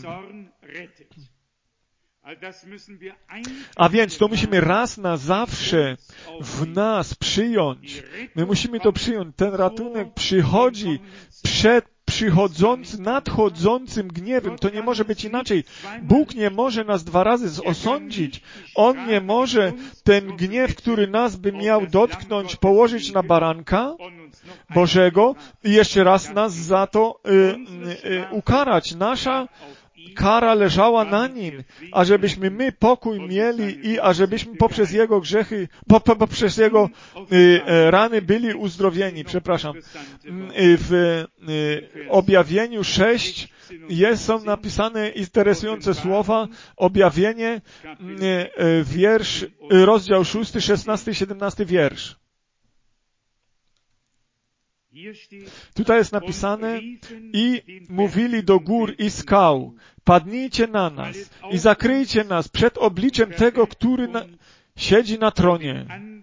A więc to musimy raz na zawsze w nas przyjąć. My musimy to przyjąć. Ten ratunek przychodzi przed przychodzącym, nadchodzącym gniewem. To nie może być inaczej. Bóg nie może nas dwa razy osądzić. On nie może ten gniew, który nas by miał dotknąć, położyć na baranka Bożego i jeszcze raz nas za to y, y, y, ukarać. Nasza kara leżała na Nim, ażebyśmy my pokój mieli i ażebyśmy poprzez Jego grzechy, po, po, poprzez Jego y, rany byli uzdrowieni. Przepraszam. Y, w y, objawieniu sześć jest, są napisane interesujące słowa. Objawienie, y, y, wiersz, y, rozdział szósty, szesnasty i siedemnasty wiersz. Tutaj jest napisane: i mówili do gór i skał, padnijcie na nas i zakryjcie nas przed obliczem tego, który na, siedzi na tronie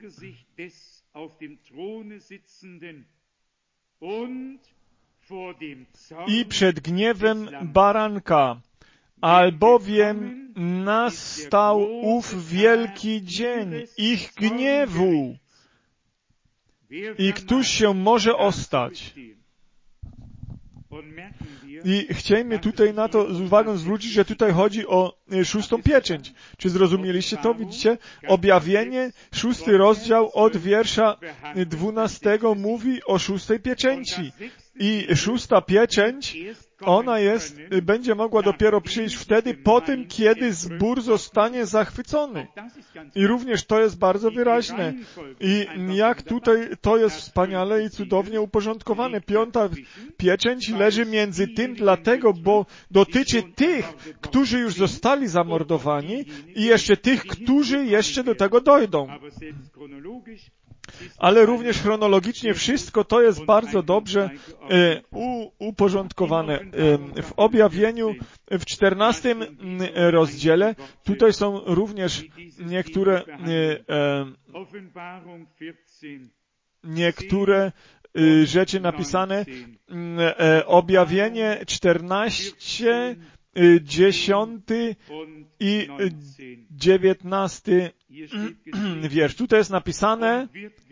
i przed gniewem baranka, albowiem nastał ów wielki dzień ich gniewu. I któż się może ostać? I chcielibyśmy tutaj na to z uwagą zwrócić, że tutaj chodzi o szóstą pieczęć. Czy zrozumieliście to? Widzicie? Objawienie, szósty rozdział od wiersza dwunastego mówi o szóstej pieczęci. I szósta pieczęć, ona jest, będzie mogła dopiero przyjść wtedy, po tym, kiedy zbór zostanie zachwycony. I również to jest bardzo wyraźne. I jak tutaj to jest wspaniale i cudownie uporządkowane. Piąta pieczęć leży między tym dlatego, bo dotyczy tych, którzy już zostali zamordowani i jeszcze tych, którzy jeszcze do tego dojdą. Ale również chronologicznie wszystko to jest bardzo dobrze e, u, uporządkowane. E, w objawieniu w czternastym rozdziale tutaj są również niektóre e, e, niektóre e, rzeczy napisane. E, objawienie czternaście, dziesiąty i dziewiętnasty wiersz. Tutaj jest napisane: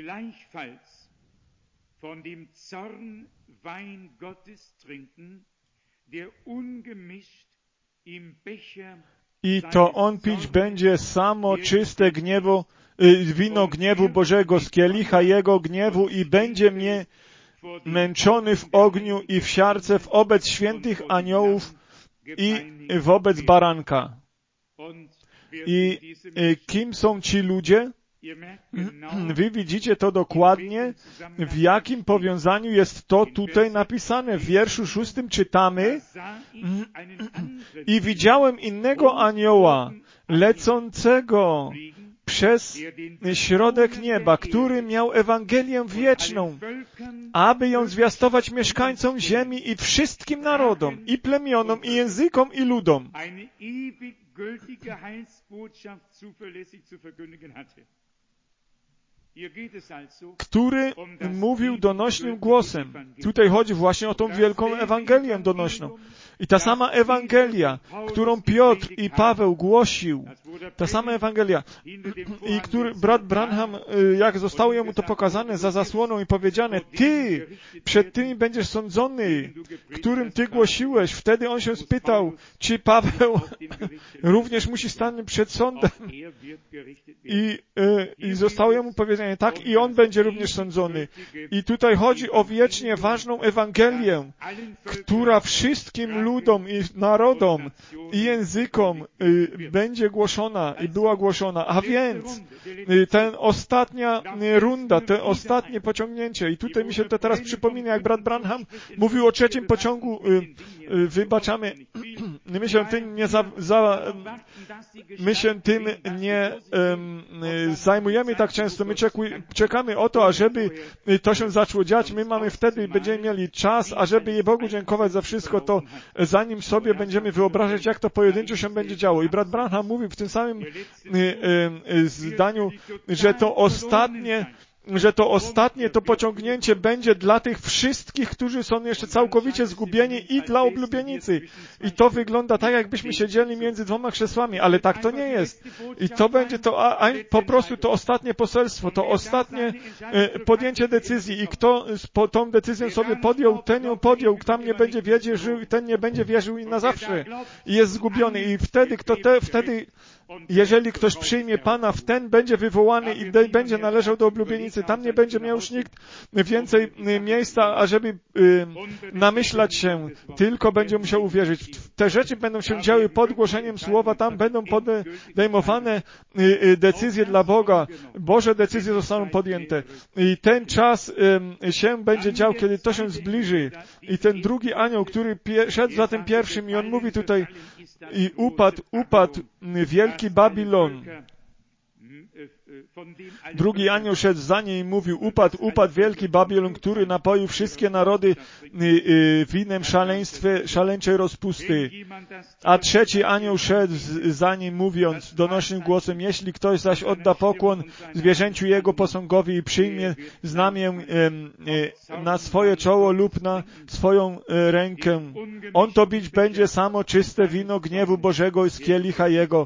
i to on pić będzie samo czyste gniewu, wino gniewu Bożego z kielicha Jego gniewu i będzie mnie męczony w ogniu i w siarce wobec świętych aniołów i wobec baranka. I kim są ci ludzie? Wy widzicie to dokładnie, w jakim powiązaniu jest to tutaj napisane. W wierszu szóstym czytamy: i widziałem innego anioła lecącego przez środek nieba, który miał Ewangelię wieczną, aby ją zwiastować mieszkańcom ziemi i wszystkim narodom, i plemionom, i językom, i ludom. Który mówił donośnym głosem. Tutaj chodzi właśnie o tą wielką Ewangelię donośną. I ta sama Ewangelia, którą Piotr i Paweł głosił, ta sama Ewangelia. I który brat Branham, jak zostało jemu to pokazane za zasłoną i powiedziane, ty przed tymi będziesz sądzony, którym ty głosiłeś. Wtedy on się spytał, czy Paweł również musi stanąć przed sądem. I, I zostało jemu powiedziane, tak, i on będzie również sądzony. I tutaj chodzi o wiecznie ważną Ewangelię, która wszystkim ludom i narodom i językom będzie głoszona i była głoszona. A więc ten ostatnia runda, to ostatnie pociągnięcie. I tutaj mi się to teraz przypomina, jak brat Branham mówił o trzecim pociągu, wybaczamy, my się tym nie za, za my się tym nie um, zajmujemy tak często. My czekuj, czekamy o to, ażeby to się zaczęło dziać. My mamy wtedy, będziemy mieli czas, ażeby je Bogu dziękować za wszystko to, zanim sobie będziemy wyobrażać, jak to pojedynczo się będzie działo. I brat Branham mówił w tym samym y, y, y, zdaniu, że to ostatnie że to ostatnie to pociągnięcie będzie dla tych wszystkich, którzy są jeszcze całkowicie zgubieni i dla oblubienicy. I to wygląda tak, jakbyśmy siedzieli między dwoma krzesłami, ale tak to nie jest. I to będzie to a, a, po prostu to ostatnie poselstwo, to ostatnie e, podjęcie decyzji. I kto po, tą decyzję sobie podjął, ten ją podjął. Tam nie będzie wierzył i ten nie będzie wierzył i na zawsze. I jest zgubiony. I wtedy, kto te, wtedy jeżeli ktoś przyjmie Pana, w ten będzie wywołany i de, będzie należał do oblubienicy. Tam nie będzie miał już nikt więcej miejsca, ażeby y, namyślać się, tylko będzie musiał uwierzyć. Te rzeczy będą się działy pod głoszeniem Słowa, tam będą podejmowane y, y, decyzje dla Boga. Boże decyzje zostaną podjęte. I ten czas y, się będzie dział, kiedy to się zbliży. I ten drugi anioł, który pie, szedł za tym pierwszym i on mówi tutaj, i upadł, upadł wielki Babilon. Drugi anioł szedł za nim i mówił, upadł, upadł wielki Babilon, który napoił wszystkie narody winem szaleństwie, szaleńczej rozpusty. A trzeci anioł szedł za nim, mówiąc donośnym głosem, jeśli ktoś zaś odda pokłon zwierzęciu jego posągowi i przyjmie znamię na swoje czoło lub na swoją rękę, on to bić będzie samo czyste wino gniewu Bożego z kielicha jego.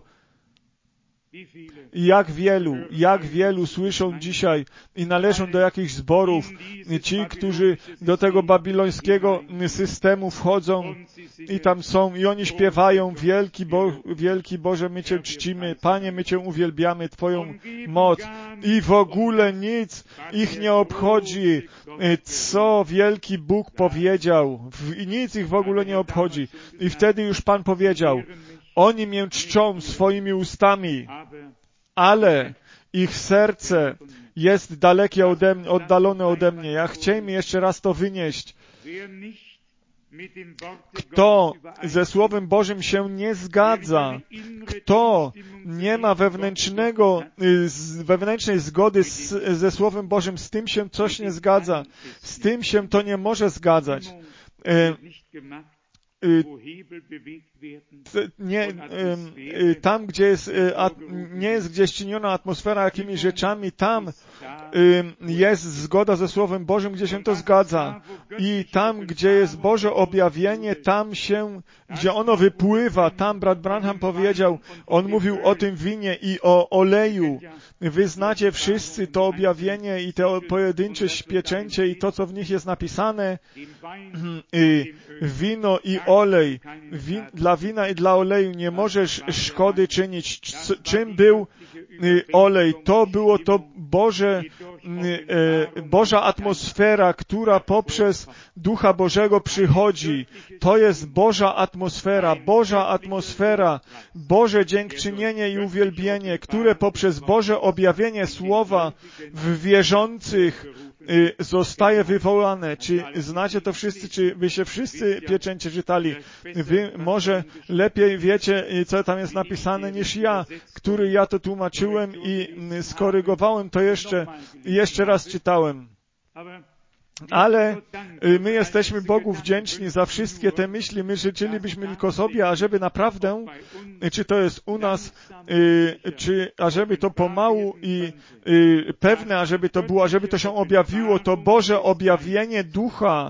I jak wielu, jak wielu słyszą dzisiaj i należą do jakichś zborów, ci, którzy do tego babilońskiego systemu wchodzą i tam są i oni śpiewają, wielki, Bo, wielki Boże, my Cię czcimy, Panie, my Cię uwielbiamy, Twoją moc i w ogóle nic ich nie obchodzi, co wielki Bóg powiedział, nic ich w ogóle nie obchodzi. I wtedy już Pan powiedział, oni mnie czczą swoimi ustami, ale ich serce jest dalekie ode mnie, oddalone ode mnie. Ja chciałem jeszcze raz to wynieść. Kto ze Słowem Bożym się nie zgadza, kto nie ma wewnętrznego, wewnętrznej zgody z, ze Słowem Bożym, z tym się coś nie zgadza, z tym się to nie może zgadzać. Nie, tam, gdzie jest, nie jest gdzieś czyniona atmosfera jakimiś rzeczami, tam jest zgoda ze Słowem Bożym, gdzie się to zgadza. I tam, gdzie jest Boże objawienie, tam się, gdzie ono wypływa, tam brat Branham powiedział, on mówił o tym winie i o oleju. Wy znacie wszyscy to objawienie i te pojedyncze pieczęcie i to, co w nich jest napisane. I wino i olej. Win, dla wina i dla oleju nie możesz szkody czynić. C, czym był olej? To było to Boże, Boża atmosfera, która poprzez Ducha Bożego przychodzi. To jest Boża atmosfera, Boża atmosfera, Boże dziękczynienie i uwielbienie, które poprzez Boże objawienie Słowa w wierzących zostaje wywołane. Czy znacie to wszyscy, czy wy się wszyscy pieczęcie czytali? Wy może lepiej wiecie, co tam jest napisane niż ja, który ja to tłumaczyłem i skorygowałem to jeszcze, jeszcze raz czytałem. Ale my jesteśmy Bogu wdzięczni za wszystkie te myśli. My życzylibyśmy tylko sobie, ażeby naprawdę, czy to jest u nas, czy ażeby to pomału i pewne, ażeby to było, ażeby to się objawiło, to Boże objawienie Ducha,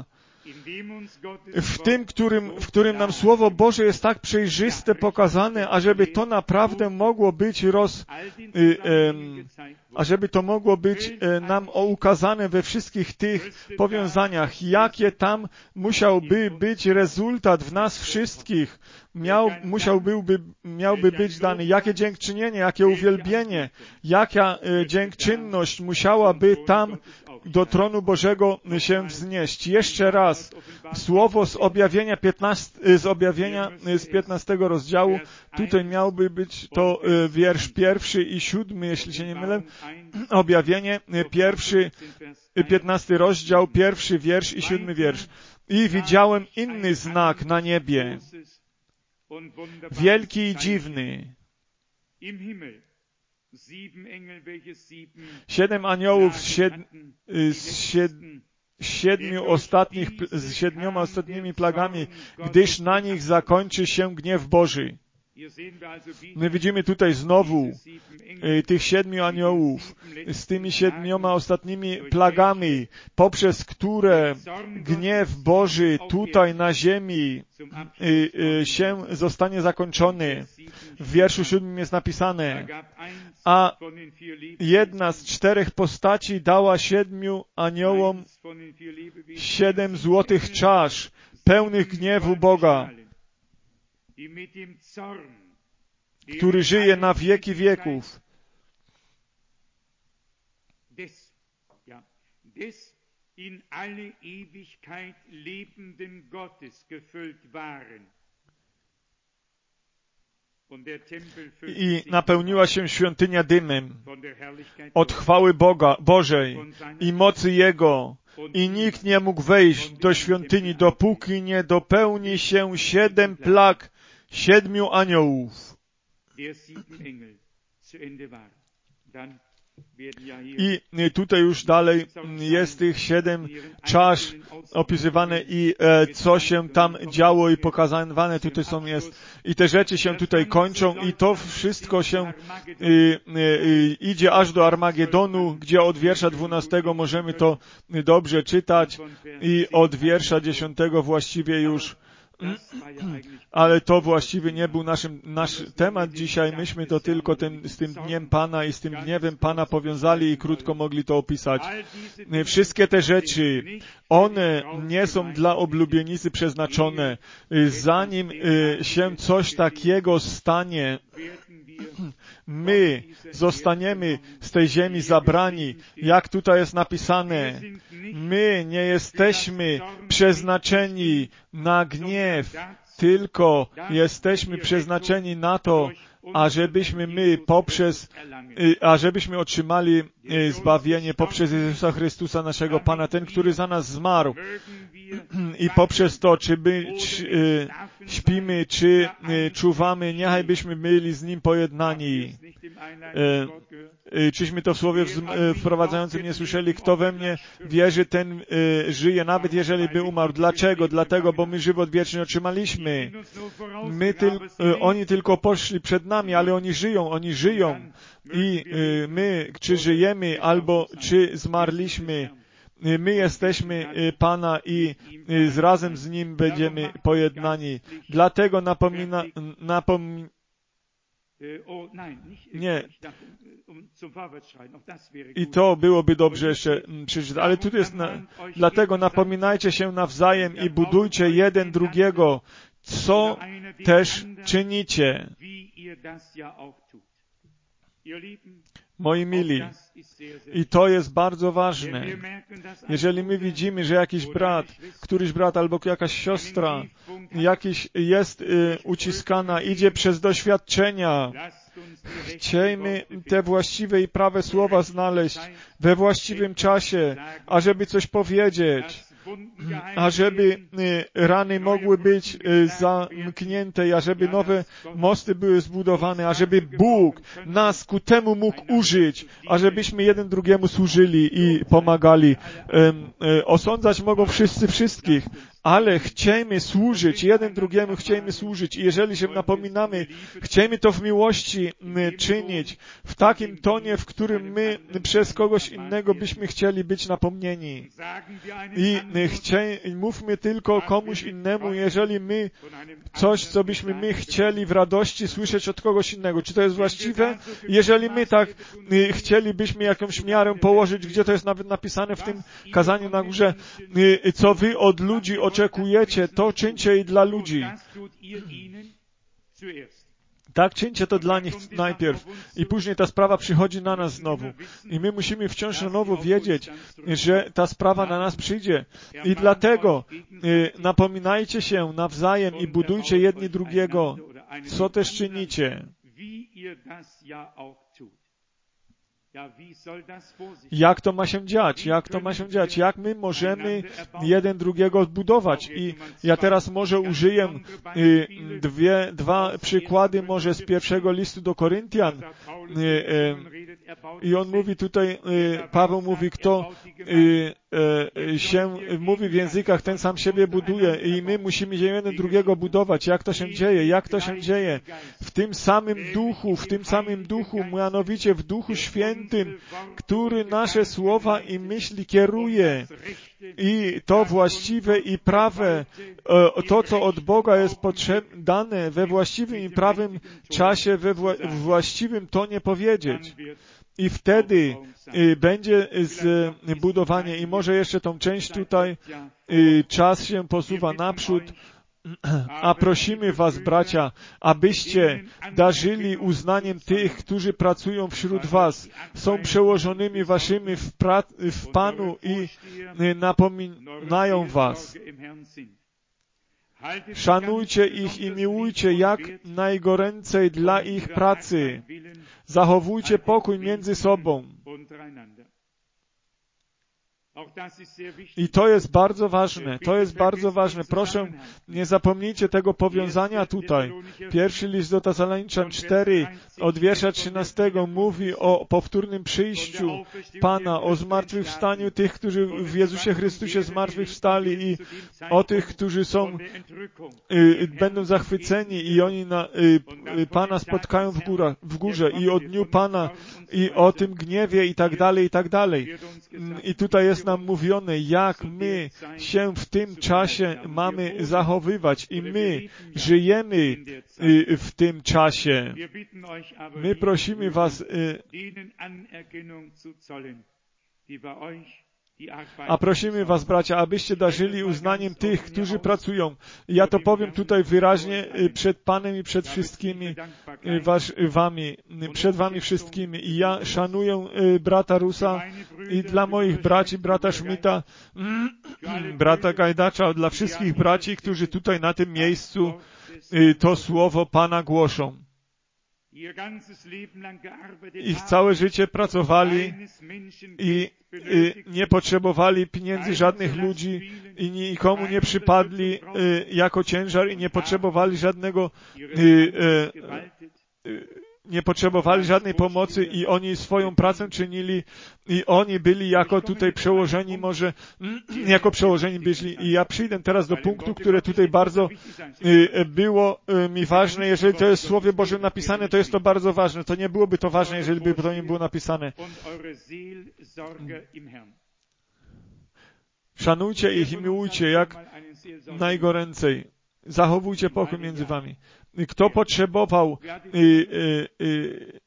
w tym, którym, w którym nam Słowo Boże jest tak przejrzyste pokazane, ażeby to naprawdę mogło być roz, y, y, ażeby to mogło być y, nam ukazane we wszystkich tych powiązaniach, jakie tam musiałby być rezultat w nas wszystkich, miał, musiałby, miałby być dany, jakie dziękczynienie, jakie uwielbienie, jaka y, dziękczynność musiałaby tam do tronu Bożego się wznieść. Jeszcze raz, słowo z objawienia, piętnastego, z objawienia z piętnastego rozdziału, tutaj miałby być to wiersz pierwszy i siódmy, jeśli się nie mylę. Objawienie, pierwszy, piętnasty rozdział, pierwszy wiersz i siódmy wiersz. I widziałem inny znak na niebie, wielki i dziwny. Siedem aniołów z, sied, z, sied, siedmiu ostatnich, z siedmioma ostatnimi plagami, gdyż na nich zakończy się gniew Boży. My widzimy tutaj znowu y, tych siedmiu aniołów z tymi siedmioma ostatnimi plagami, poprzez które gniew Boży tutaj na ziemi y, y, się zostanie zakończony. W wierszu siódmym jest napisane, a jedna z czterech postaci dała siedmiu aniołom siedem złotych czasz, pełnych gniewu Boga, który żyje na wieki wieków. I napełniła się świątynia dymem od chwały Boga, Bożej i mocy Jego. I nikt nie mógł wejść do świątyni, dopóki nie dopełni się siedem plag siedmiu aniołów. I tutaj już dalej jest tych siedem czasz opisywane i e, co się tam działo i pokazywane tutaj są jest. I te rzeczy się tutaj kończą i to wszystko się y, y, idzie aż do Armagedonu, gdzie od wiersza dwunastego możemy to dobrze czytać i od wiersza dziesiątego właściwie już. Ale to właściwie nie był naszym, nasz temat dzisiaj. Myśmy to tylko tym, z tym dniem Pana i z tym gniewem Pana powiązali i krótko mogli to opisać. Wszystkie te rzeczy, one nie są dla oblubienicy przeznaczone. Zanim się coś takiego stanie, my zostaniemy z tej ziemi zabrani, jak tutaj jest napisane. My nie jesteśmy przeznaczeni na gniew, tylko jesteśmy przeznaczeni na to, ażebyśmy my poprzez, ażebyśmy otrzymali zbawienie poprzez Jezusa Chrystusa, naszego Pana, ten, który za nas zmarł. I poprzez to, czy my czy, śpimy, czy czuwamy, niechaj byśmy byli z Nim pojednani. Czyśmy to w słowie wprowadzającym nie słyszeli, kto we mnie wierzy, ten żyje, nawet jeżeli by umarł. Dlaczego? Dlatego, bo my żywot wieczny otrzymaliśmy. My tyl, oni tylko poszli przed nami, ale oni żyją, oni żyją. I my, czy żyjemy, albo czy zmarliśmy, my jesteśmy Pana i z razem z Nim będziemy pojednani. Dlatego napomina, napom... Nie. I to byłoby dobrze jeszcze przeczytać. Ale tu jest, na... dlatego napominajcie się nawzajem i budujcie jeden drugiego, co też czynicie. Moi mili, i to jest bardzo ważne. Jeżeli my widzimy, że jakiś brat, któryś brat albo jakaś siostra, jakiś jest y, uciskana, idzie przez doświadczenia, chciejmy te właściwe i prawe słowa znaleźć we właściwym czasie, ażeby coś powiedzieć, ażeby rany mogły być zamknięte i ażeby nowe mosty były zbudowane, ażeby Bóg nas ku temu mógł użyć, ażebyśmy jeden drugiemu służyli i pomagali. Osądzać mogą wszyscy wszystkich, ale chcemy służyć, jeden drugiemu chcemy służyć i jeżeli się napominamy, chcemy to w miłości czynić, w takim tonie, w którym my przez kogoś innego byśmy chcieli być napomnieni. I chcie, mówmy tylko komuś innemu, jeżeli my coś, co byśmy my chcieli w radości słyszeć od kogoś innego. Czy to jest właściwe? Jeżeli my tak chcielibyśmy jakąś miarę położyć, gdzie to jest nawet napisane w tym kazaniu na górze, co wy od ludzi oczekujecie, to czyńcie i dla ludzi. Tak, czyńcie to dla nich najpierw. I później ta sprawa przychodzi na nas znowu. I my musimy wciąż na nowo wiedzieć, że ta sprawa na nas przyjdzie. I dlatego y, napominajcie się nawzajem i budujcie jedni drugiego, co też czynicie. Jak to ma się dziać? Jak to ma się dziać? Jak my możemy jeden drugiego odbudować? I ja teraz może użyję y, dwie, dwa przykłady może z pierwszego listu do Koryntian. Y, y, I on mówi tutaj, y, Paweł mówi, kto y, y, się mówi w językach, ten sam siebie buduje i my musimy jeden drugiego budować. Jak to się dzieje? Jak to się dzieje? W tym samym duchu, w tym samym duchu, mianowicie w Duchu Świętym, który nasze słowa i myśli kieruje. I to właściwe i prawe, to co od Boga jest potrzebne, dane we właściwym i prawym czasie, we wła- w właściwym tonie powiedzieć. I wtedy y, będzie zbudowanie. I może jeszcze tą część tutaj, y, czas się posuwa naprzód, a prosimy was, bracia, abyście darzyli uznaniem tych, którzy pracują wśród was, są przełożonymi waszymi w, pra- w Panu i y, napominają was. Szanujcie ich i miłujcie jak najgoręcej dla ich pracy. Zachowujcie pokój między sobą. I to jest bardzo ważne, to jest bardzo ważne. Proszę, nie zapomnijcie tego powiązania tutaj. Pierwszy list do Tesaloniczan cztery, od wiersza trzynastego mówi o powtórnym przyjściu Pana, o zmartwychwstaniu tych, którzy w Jezusie Chrystusie zmartwychwstali i o tych, którzy są, y, będą zachwyceni i oni na, y, y, Pana spotkają w, górach, w górze i o dniu Pana i o tym gniewie i tak dalej, i tak dalej. I tutaj jest nam mówione, jak my się w tym czasie mamy zachowywać i my żyjemy w tym czasie. My prosimy was, a prosimy was, bracia, abyście darzyli uznaniem tych, którzy pracują. Ja to powiem tutaj wyraźnie przed Panem i przed wszystkimi was, wami, przed wami wszystkimi. I ja szanuję brata Rusa i dla moich braci, brata Schmidta, brata Gajdacza, dla wszystkich braci, którzy tutaj na tym miejscu to słowo Pana głoszą. Ich całe życie pracowali i, i nie potrzebowali pieniędzy żadnych ludzi i nikomu nie przypadli y, jako ciężar i nie potrzebowali żadnego y, y, y, nie potrzebowali żadnej pomocy i oni swoją pracę czynili i oni byli jako tutaj przełożeni, może jako przełożeni byli. I ja przyjdę teraz do punktu, które tutaj bardzo y, było y, mi ważne. Jeżeli to jest w Słowie Bożym napisane, to jest to bardzo ważne. To nie byłoby to ważne, jeżeli by to nie było napisane. Szanujcie ich i miłujcie jak najgoręcej. Zachowujcie pokój między wami. Kto potrzebował y, y, y,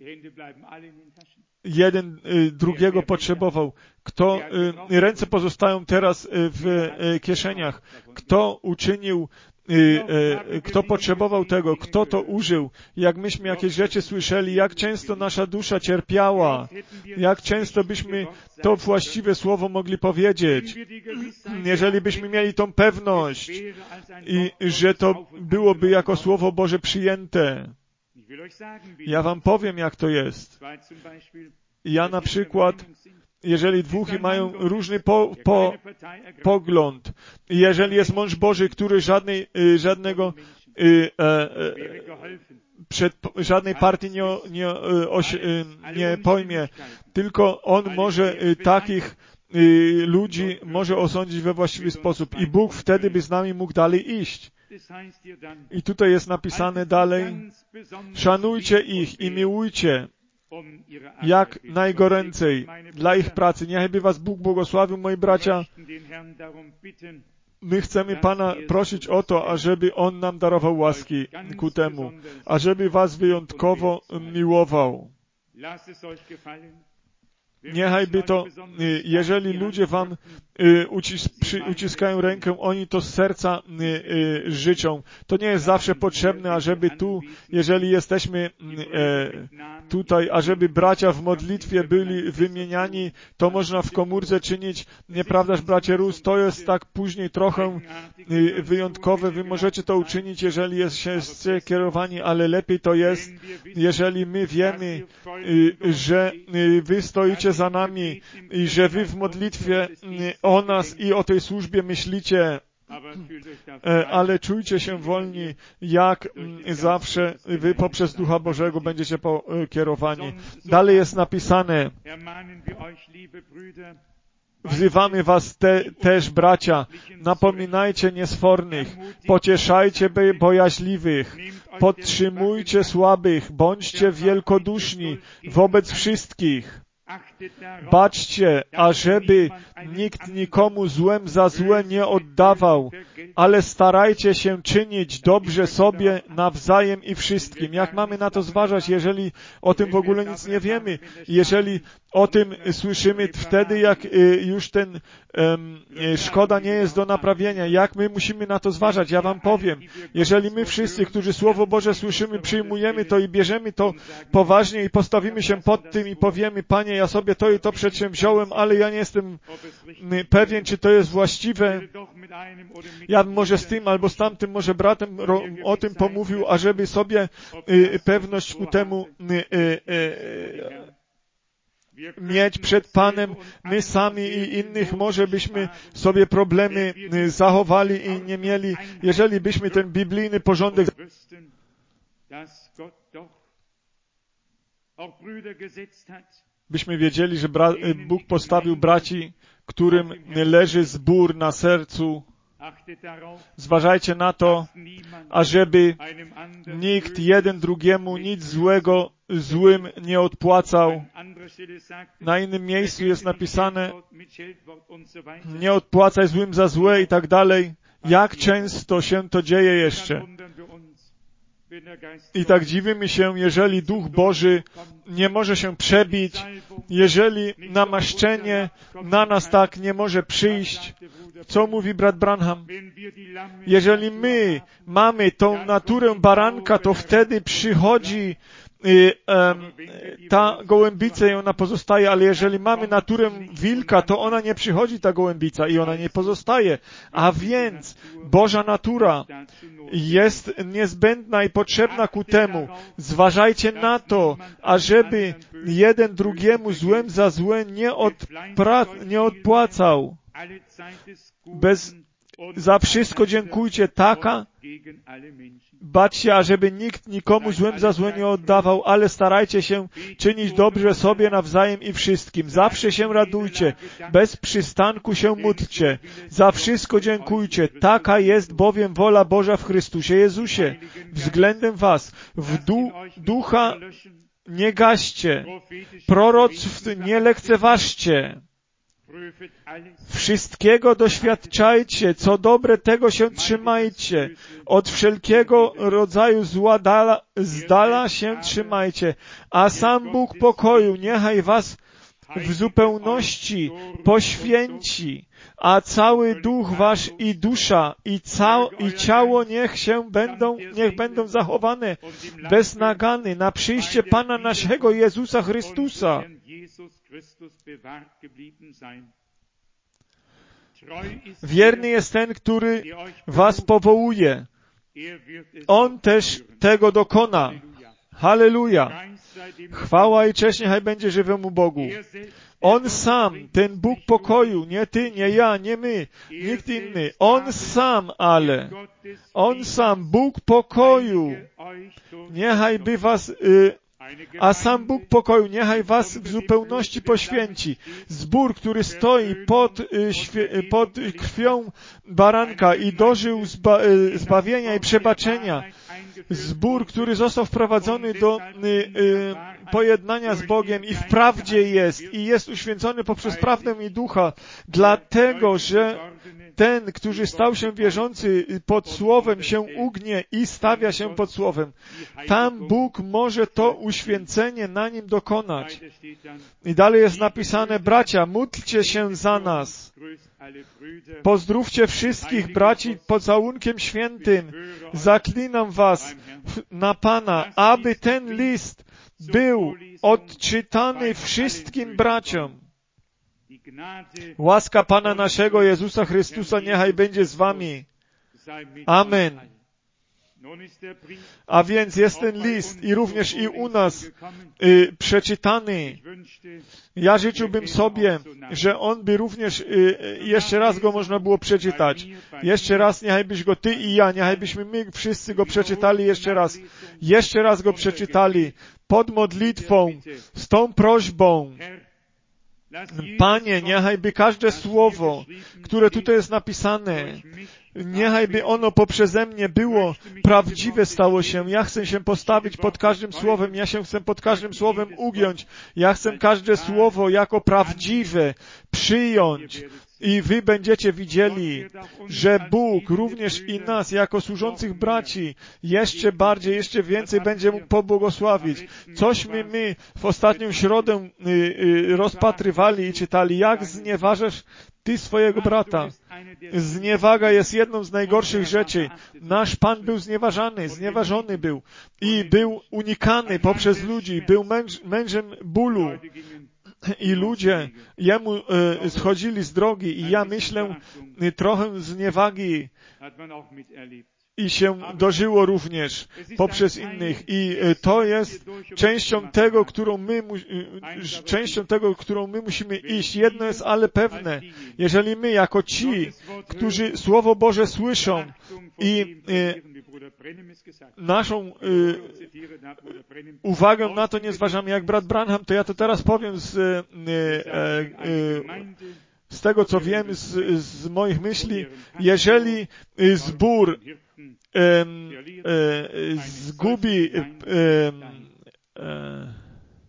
jeden y, drugiego potrzebował. Kto y, ręce pozostają teraz w y, kieszeniach. Kto uczynił kto potrzebował tego, kto to użył, jak myśmy jakieś rzeczy słyszeli, jak często nasza dusza cierpiała, jak często byśmy to właściwe słowo mogli powiedzieć, jeżeli byśmy mieli tą pewność i że to byłoby jako Słowo Boże przyjęte. Ja wam powiem, jak to jest. Ja na przykład, jeżeli dwóch mają różny po, po, pogląd, jeżeli jest mąż Boży, który żadnej, żadnego e, e, przed żadnej partii nie, nie, oś, nie pojmie, tylko on może takich y, ludzi może osądzić we właściwy sposób i Bóg wtedy by z nami mógł dalej iść. I tutaj jest napisane dalej, szanujcie ich i miłujcie jak najgoręcej dla ich pracy. Niechby was Bóg błogosławił, moi bracia. My chcemy Pana prosić o to, ażeby On nam darował łaski ku temu, ażeby was wyjątkowo miłował. Niechajby to, jeżeli ludzie wam ucis, przy, uciskają rękę, oni to z serca y, y, życzą. To nie jest zawsze potrzebne, ażeby tu, jeżeli jesteśmy y, tutaj, ażeby bracia w modlitwie byli wymieniani, to można w komórce czynić. Nieprawdaż, bracie Rus? To jest tak później trochę y, wyjątkowe. Wy możecie to uczynić, jeżeli jesteście kierowani, ale lepiej to jest, jeżeli my wiemy, y, że y, wy stoicie za nami i że wy w modlitwie y, o nas i o tej służbie myślicie, ale czujcie się wolni, jak zawsze wy poprzez Ducha Bożego będziecie pokierowani. Dalej jest napisane, wzywamy was te, też, bracia, napominajcie niesfornych, pocieszajcie bojaźliwych, podtrzymujcie słabych, bądźcie wielkoduszni wobec wszystkich. Baczcie, ażeby nikt nikomu złem za złe nie oddawał, ale starajcie się czynić dobrze sobie nawzajem i wszystkim. Jak mamy na to zważać, jeżeli o tym w ogóle nic nie wiemy? Jeżeli o tym słyszymy wtedy, jak już ten um, szkoda nie jest do naprawienia. Jak my musimy na to zważać? Ja wam powiem. Jeżeli my wszyscy, którzy Słowo Boże słyszymy, przyjmujemy to i bierzemy to poważnie i postawimy się pod tym i powiemy, Panie, ja sobie to i to przedsięwziąłem, ale ja nie jestem pewien, czy to jest właściwe. Ja bym może z tym albo z tamtym może bratem o tym pomówił, ażeby sobie y, pewność ku temu y, y, y, mieć przed Panem. My sami i innych może byśmy sobie problemy zachowali i nie mieli, jeżeli byśmy ten biblijny porządek byśmy wiedzieli, że bra- Bóg postawił braci, którym leży zbór na sercu. Zważajcie na to, ażeby nikt jeden drugiemu nic złego złym nie odpłacał. Na innym miejscu jest napisane, nie odpłacaj złym za złe i tak dalej. Jak często się to dzieje jeszcze? I tak dziwimy się, jeżeli Duch Boży nie może się przebić, jeżeli namaszczenie na nas tak nie może przyjść. Co mówi brat Branham? Jeżeli my mamy tą naturę baranka, to wtedy przychodzi I, um, ta gołębica i ona pozostaje, ale jeżeli mamy naturę wilka, to ona nie przychodzi, ta gołębica, i ona nie pozostaje. A więc Boża natura jest niezbędna i potrzebna ku temu. Zważajcie na to, ażeby jeden drugiemu złem za złe nie, odpra- nie odpłacał. Bez, za wszystko dziękujcie, taka baczcie, ażeby nikt nikomu złem za złe nie oddawał, ale starajcie się czynić dobrze sobie nawzajem i wszystkim. Zawsze się radujcie, bez przystanku się módlcie. Za wszystko dziękujcie. Taka jest bowiem wola Boża w Chrystusie Jezusie względem was. W du- ducha nie gaście, proroctw nie lekceważcie. Wszystkiego doświadczajcie, co dobre, tego się trzymajcie. Od wszelkiego rodzaju zła dala, z dala się trzymajcie. A sam Bóg pokoju niechaj was w zupełności poświęci, a cały duch wasz i dusza i, cał, i ciało niech się będą, niech będą zachowane bez nagany na przyjście Pana naszego Jezusa Chrystusa. Wierny jest ten, który was powołuje. On też tego dokona. Halleluja. Chwała i cześć niechaj będzie żywemu Bogu. On sam, ten Bóg pokoju, nie ty, nie ja, nie my, nikt inny. On sam, ale On sam, Bóg pokoju, niechaj by was y, a sam Bóg pokoju niechaj was w zupełności poświęci. Zbór, który stoi pod, pod krwią baranka i dożył zba, zbawienia i przebaczenia. Zbór, który został wprowadzony do y, y, pojednania z Bogiem i w prawdzie jest i jest uświęcony poprzez prawdę i ducha, dlatego, że ten, który stał się wierzący pod Słowem, się ugnie i stawia się pod Słowem. Tam Bóg może to uświęcenie na nim dokonać. I dalej jest napisane, bracia, módlcie się za nas. Pozdrówcie wszystkich braci pocałunkiem świętym. Zaklinam was na Pana, aby ten list był odczytany wszystkim braciom. Łaska Pana naszego Jezusa Chrystusa niechaj będzie z wami. Amen. A więc jest ten list i również i u nas y, przeczytany. Ja życzyłbym sobie, że on by również y, jeszcze raz go można było przeczytać. Jeszcze raz niechaj byś go ty i ja, niechaj byśmy my wszyscy go przeczytali jeszcze raz. Jeszcze raz go przeczytali pod modlitwą, z tą prośbą. Panie, niechaj by każde słowo, które tutaj jest napisane, niechaj by ono poprzeze mnie było prawdziwe stało się. Ja chcę się postawić pod każdym słowem, ja się chcę pod każdym słowem ugiąć. Ja chcę każde słowo jako prawdziwe przyjąć. I wy będziecie widzieli, że Bóg również i nas, jako służących braci, jeszcze bardziej, jeszcze więcej będzie mógł pobłogosławić. Cośmy my w ostatnią środę y, y, rozpatrywali i czytali, jak znieważasz ty swojego brata. Zniewaga jest jedną z najgorszych rzeczy. Nasz Pan był znieważany, znieważony był i był unikany poprzez ludzi, był męż, mężem bólu. I ludzie jemu e, schodzili z drogi i ja myślę e, trochę zniewagi i się dożyło również poprzez innych. I e, to jest częścią tego, którą my, e, częścią tego, którą my musimy iść. Jedno jest ale pewne. Jeżeli my jako ci, którzy Słowo Boże słyszą i e, naszą y, uwagę na to nie zważamy jak brat Branham, to ja to teraz powiem z, y, y, y, z tego, co wiem, z, z moich myśli. Jeżeli zbór y, y, zgubi y, y, y,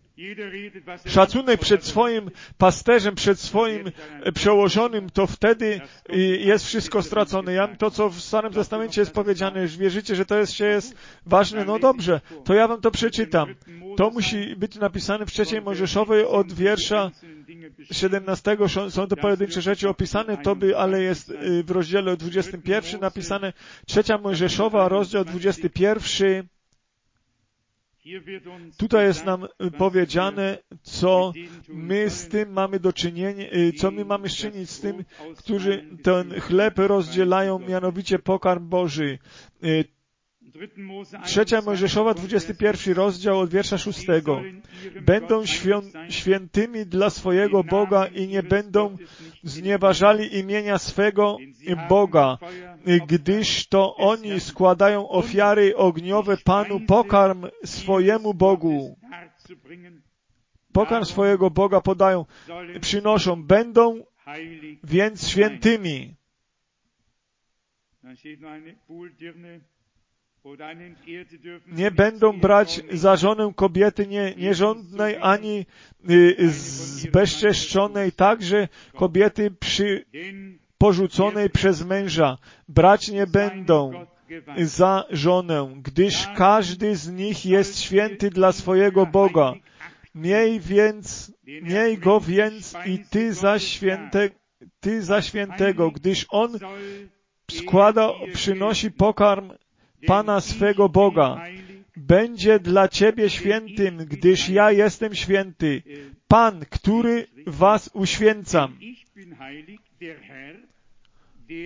szacunek przed swoim pasterzem, przed swoim przełożonym, to wtedy jest wszystko stracone. Ja, to, co w Starym Testamencie jest powiedziane, już wierzycie, że to jest, jest ważne, no dobrze, to ja wam to przeczytam. To musi być napisane w trzeciej Mojżeszowej od wiersza siedemnastego. Są to pojedyncze rzeczy opisane, to by, ale jest w rozdziale dwudziestym pierwszym napisane. Trzecia Mojżeszowa, rozdział dwudziesty pierwszy. Tutaj jest nam powiedziane, co my z tym mamy do czynienia, co my mamy czynić z tym, którzy ten chleb rozdzielają, mianowicie pokarm Boży. Trzecia Mojżeszowa, dwudziesty pierwszy rozdział od wiersza szóstego. Będą świąt, świętymi dla swojego Boga i nie będą znieważali imienia swego Boga, gdyż to oni składają ofiary ogniowe Panu, pokarm swojemu Bogu. Pokarm swojego Boga podają, przynoszą, będą więc świętymi. Nie będą brać za żonę kobiety nie, nierządnej ani y, zbezczeszczonej, także kobiety przy, porzuconej przez męża. Brać nie będą za żonę, gdyż każdy z nich jest święty dla swojego Boga. Miej więc, miej go więc i ty za, święte, ty za świętego, gdyż on składa, przynosi pokarm Pana swego Boga. Będzie dla ciebie świętym, gdyż ja jestem święty. Pan, który was uświęcam.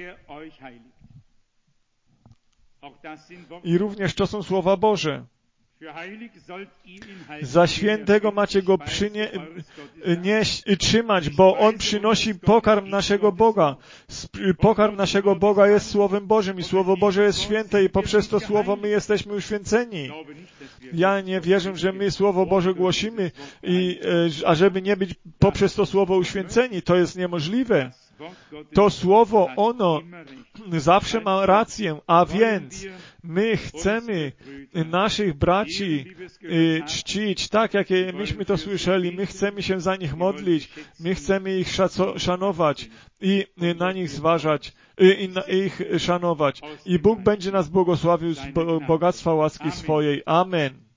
I również to są słowa Boże. Za świętego macie go przynie, nieść, trzymać, bo on przynosi pokarm naszego Boga. Pokarm naszego Boga jest Słowem Bożym i Słowo Boże jest święte i poprzez to Słowo my jesteśmy uświęceni. Ja nie wierzę, że my Słowo Boże głosimy, i, a żeby nie być poprzez to Słowo uświęceni, to jest niemożliwe. To Słowo, ono zawsze ma rację, a więc my chcemy naszych braci czcić tak, jak myśmy to słyszeli. My chcemy się za nich modlić, my chcemy ich szanować i na nich zważać, i ich szanować. I Bóg będzie nas błogosławił z bogactwa łaski swojej. Amen.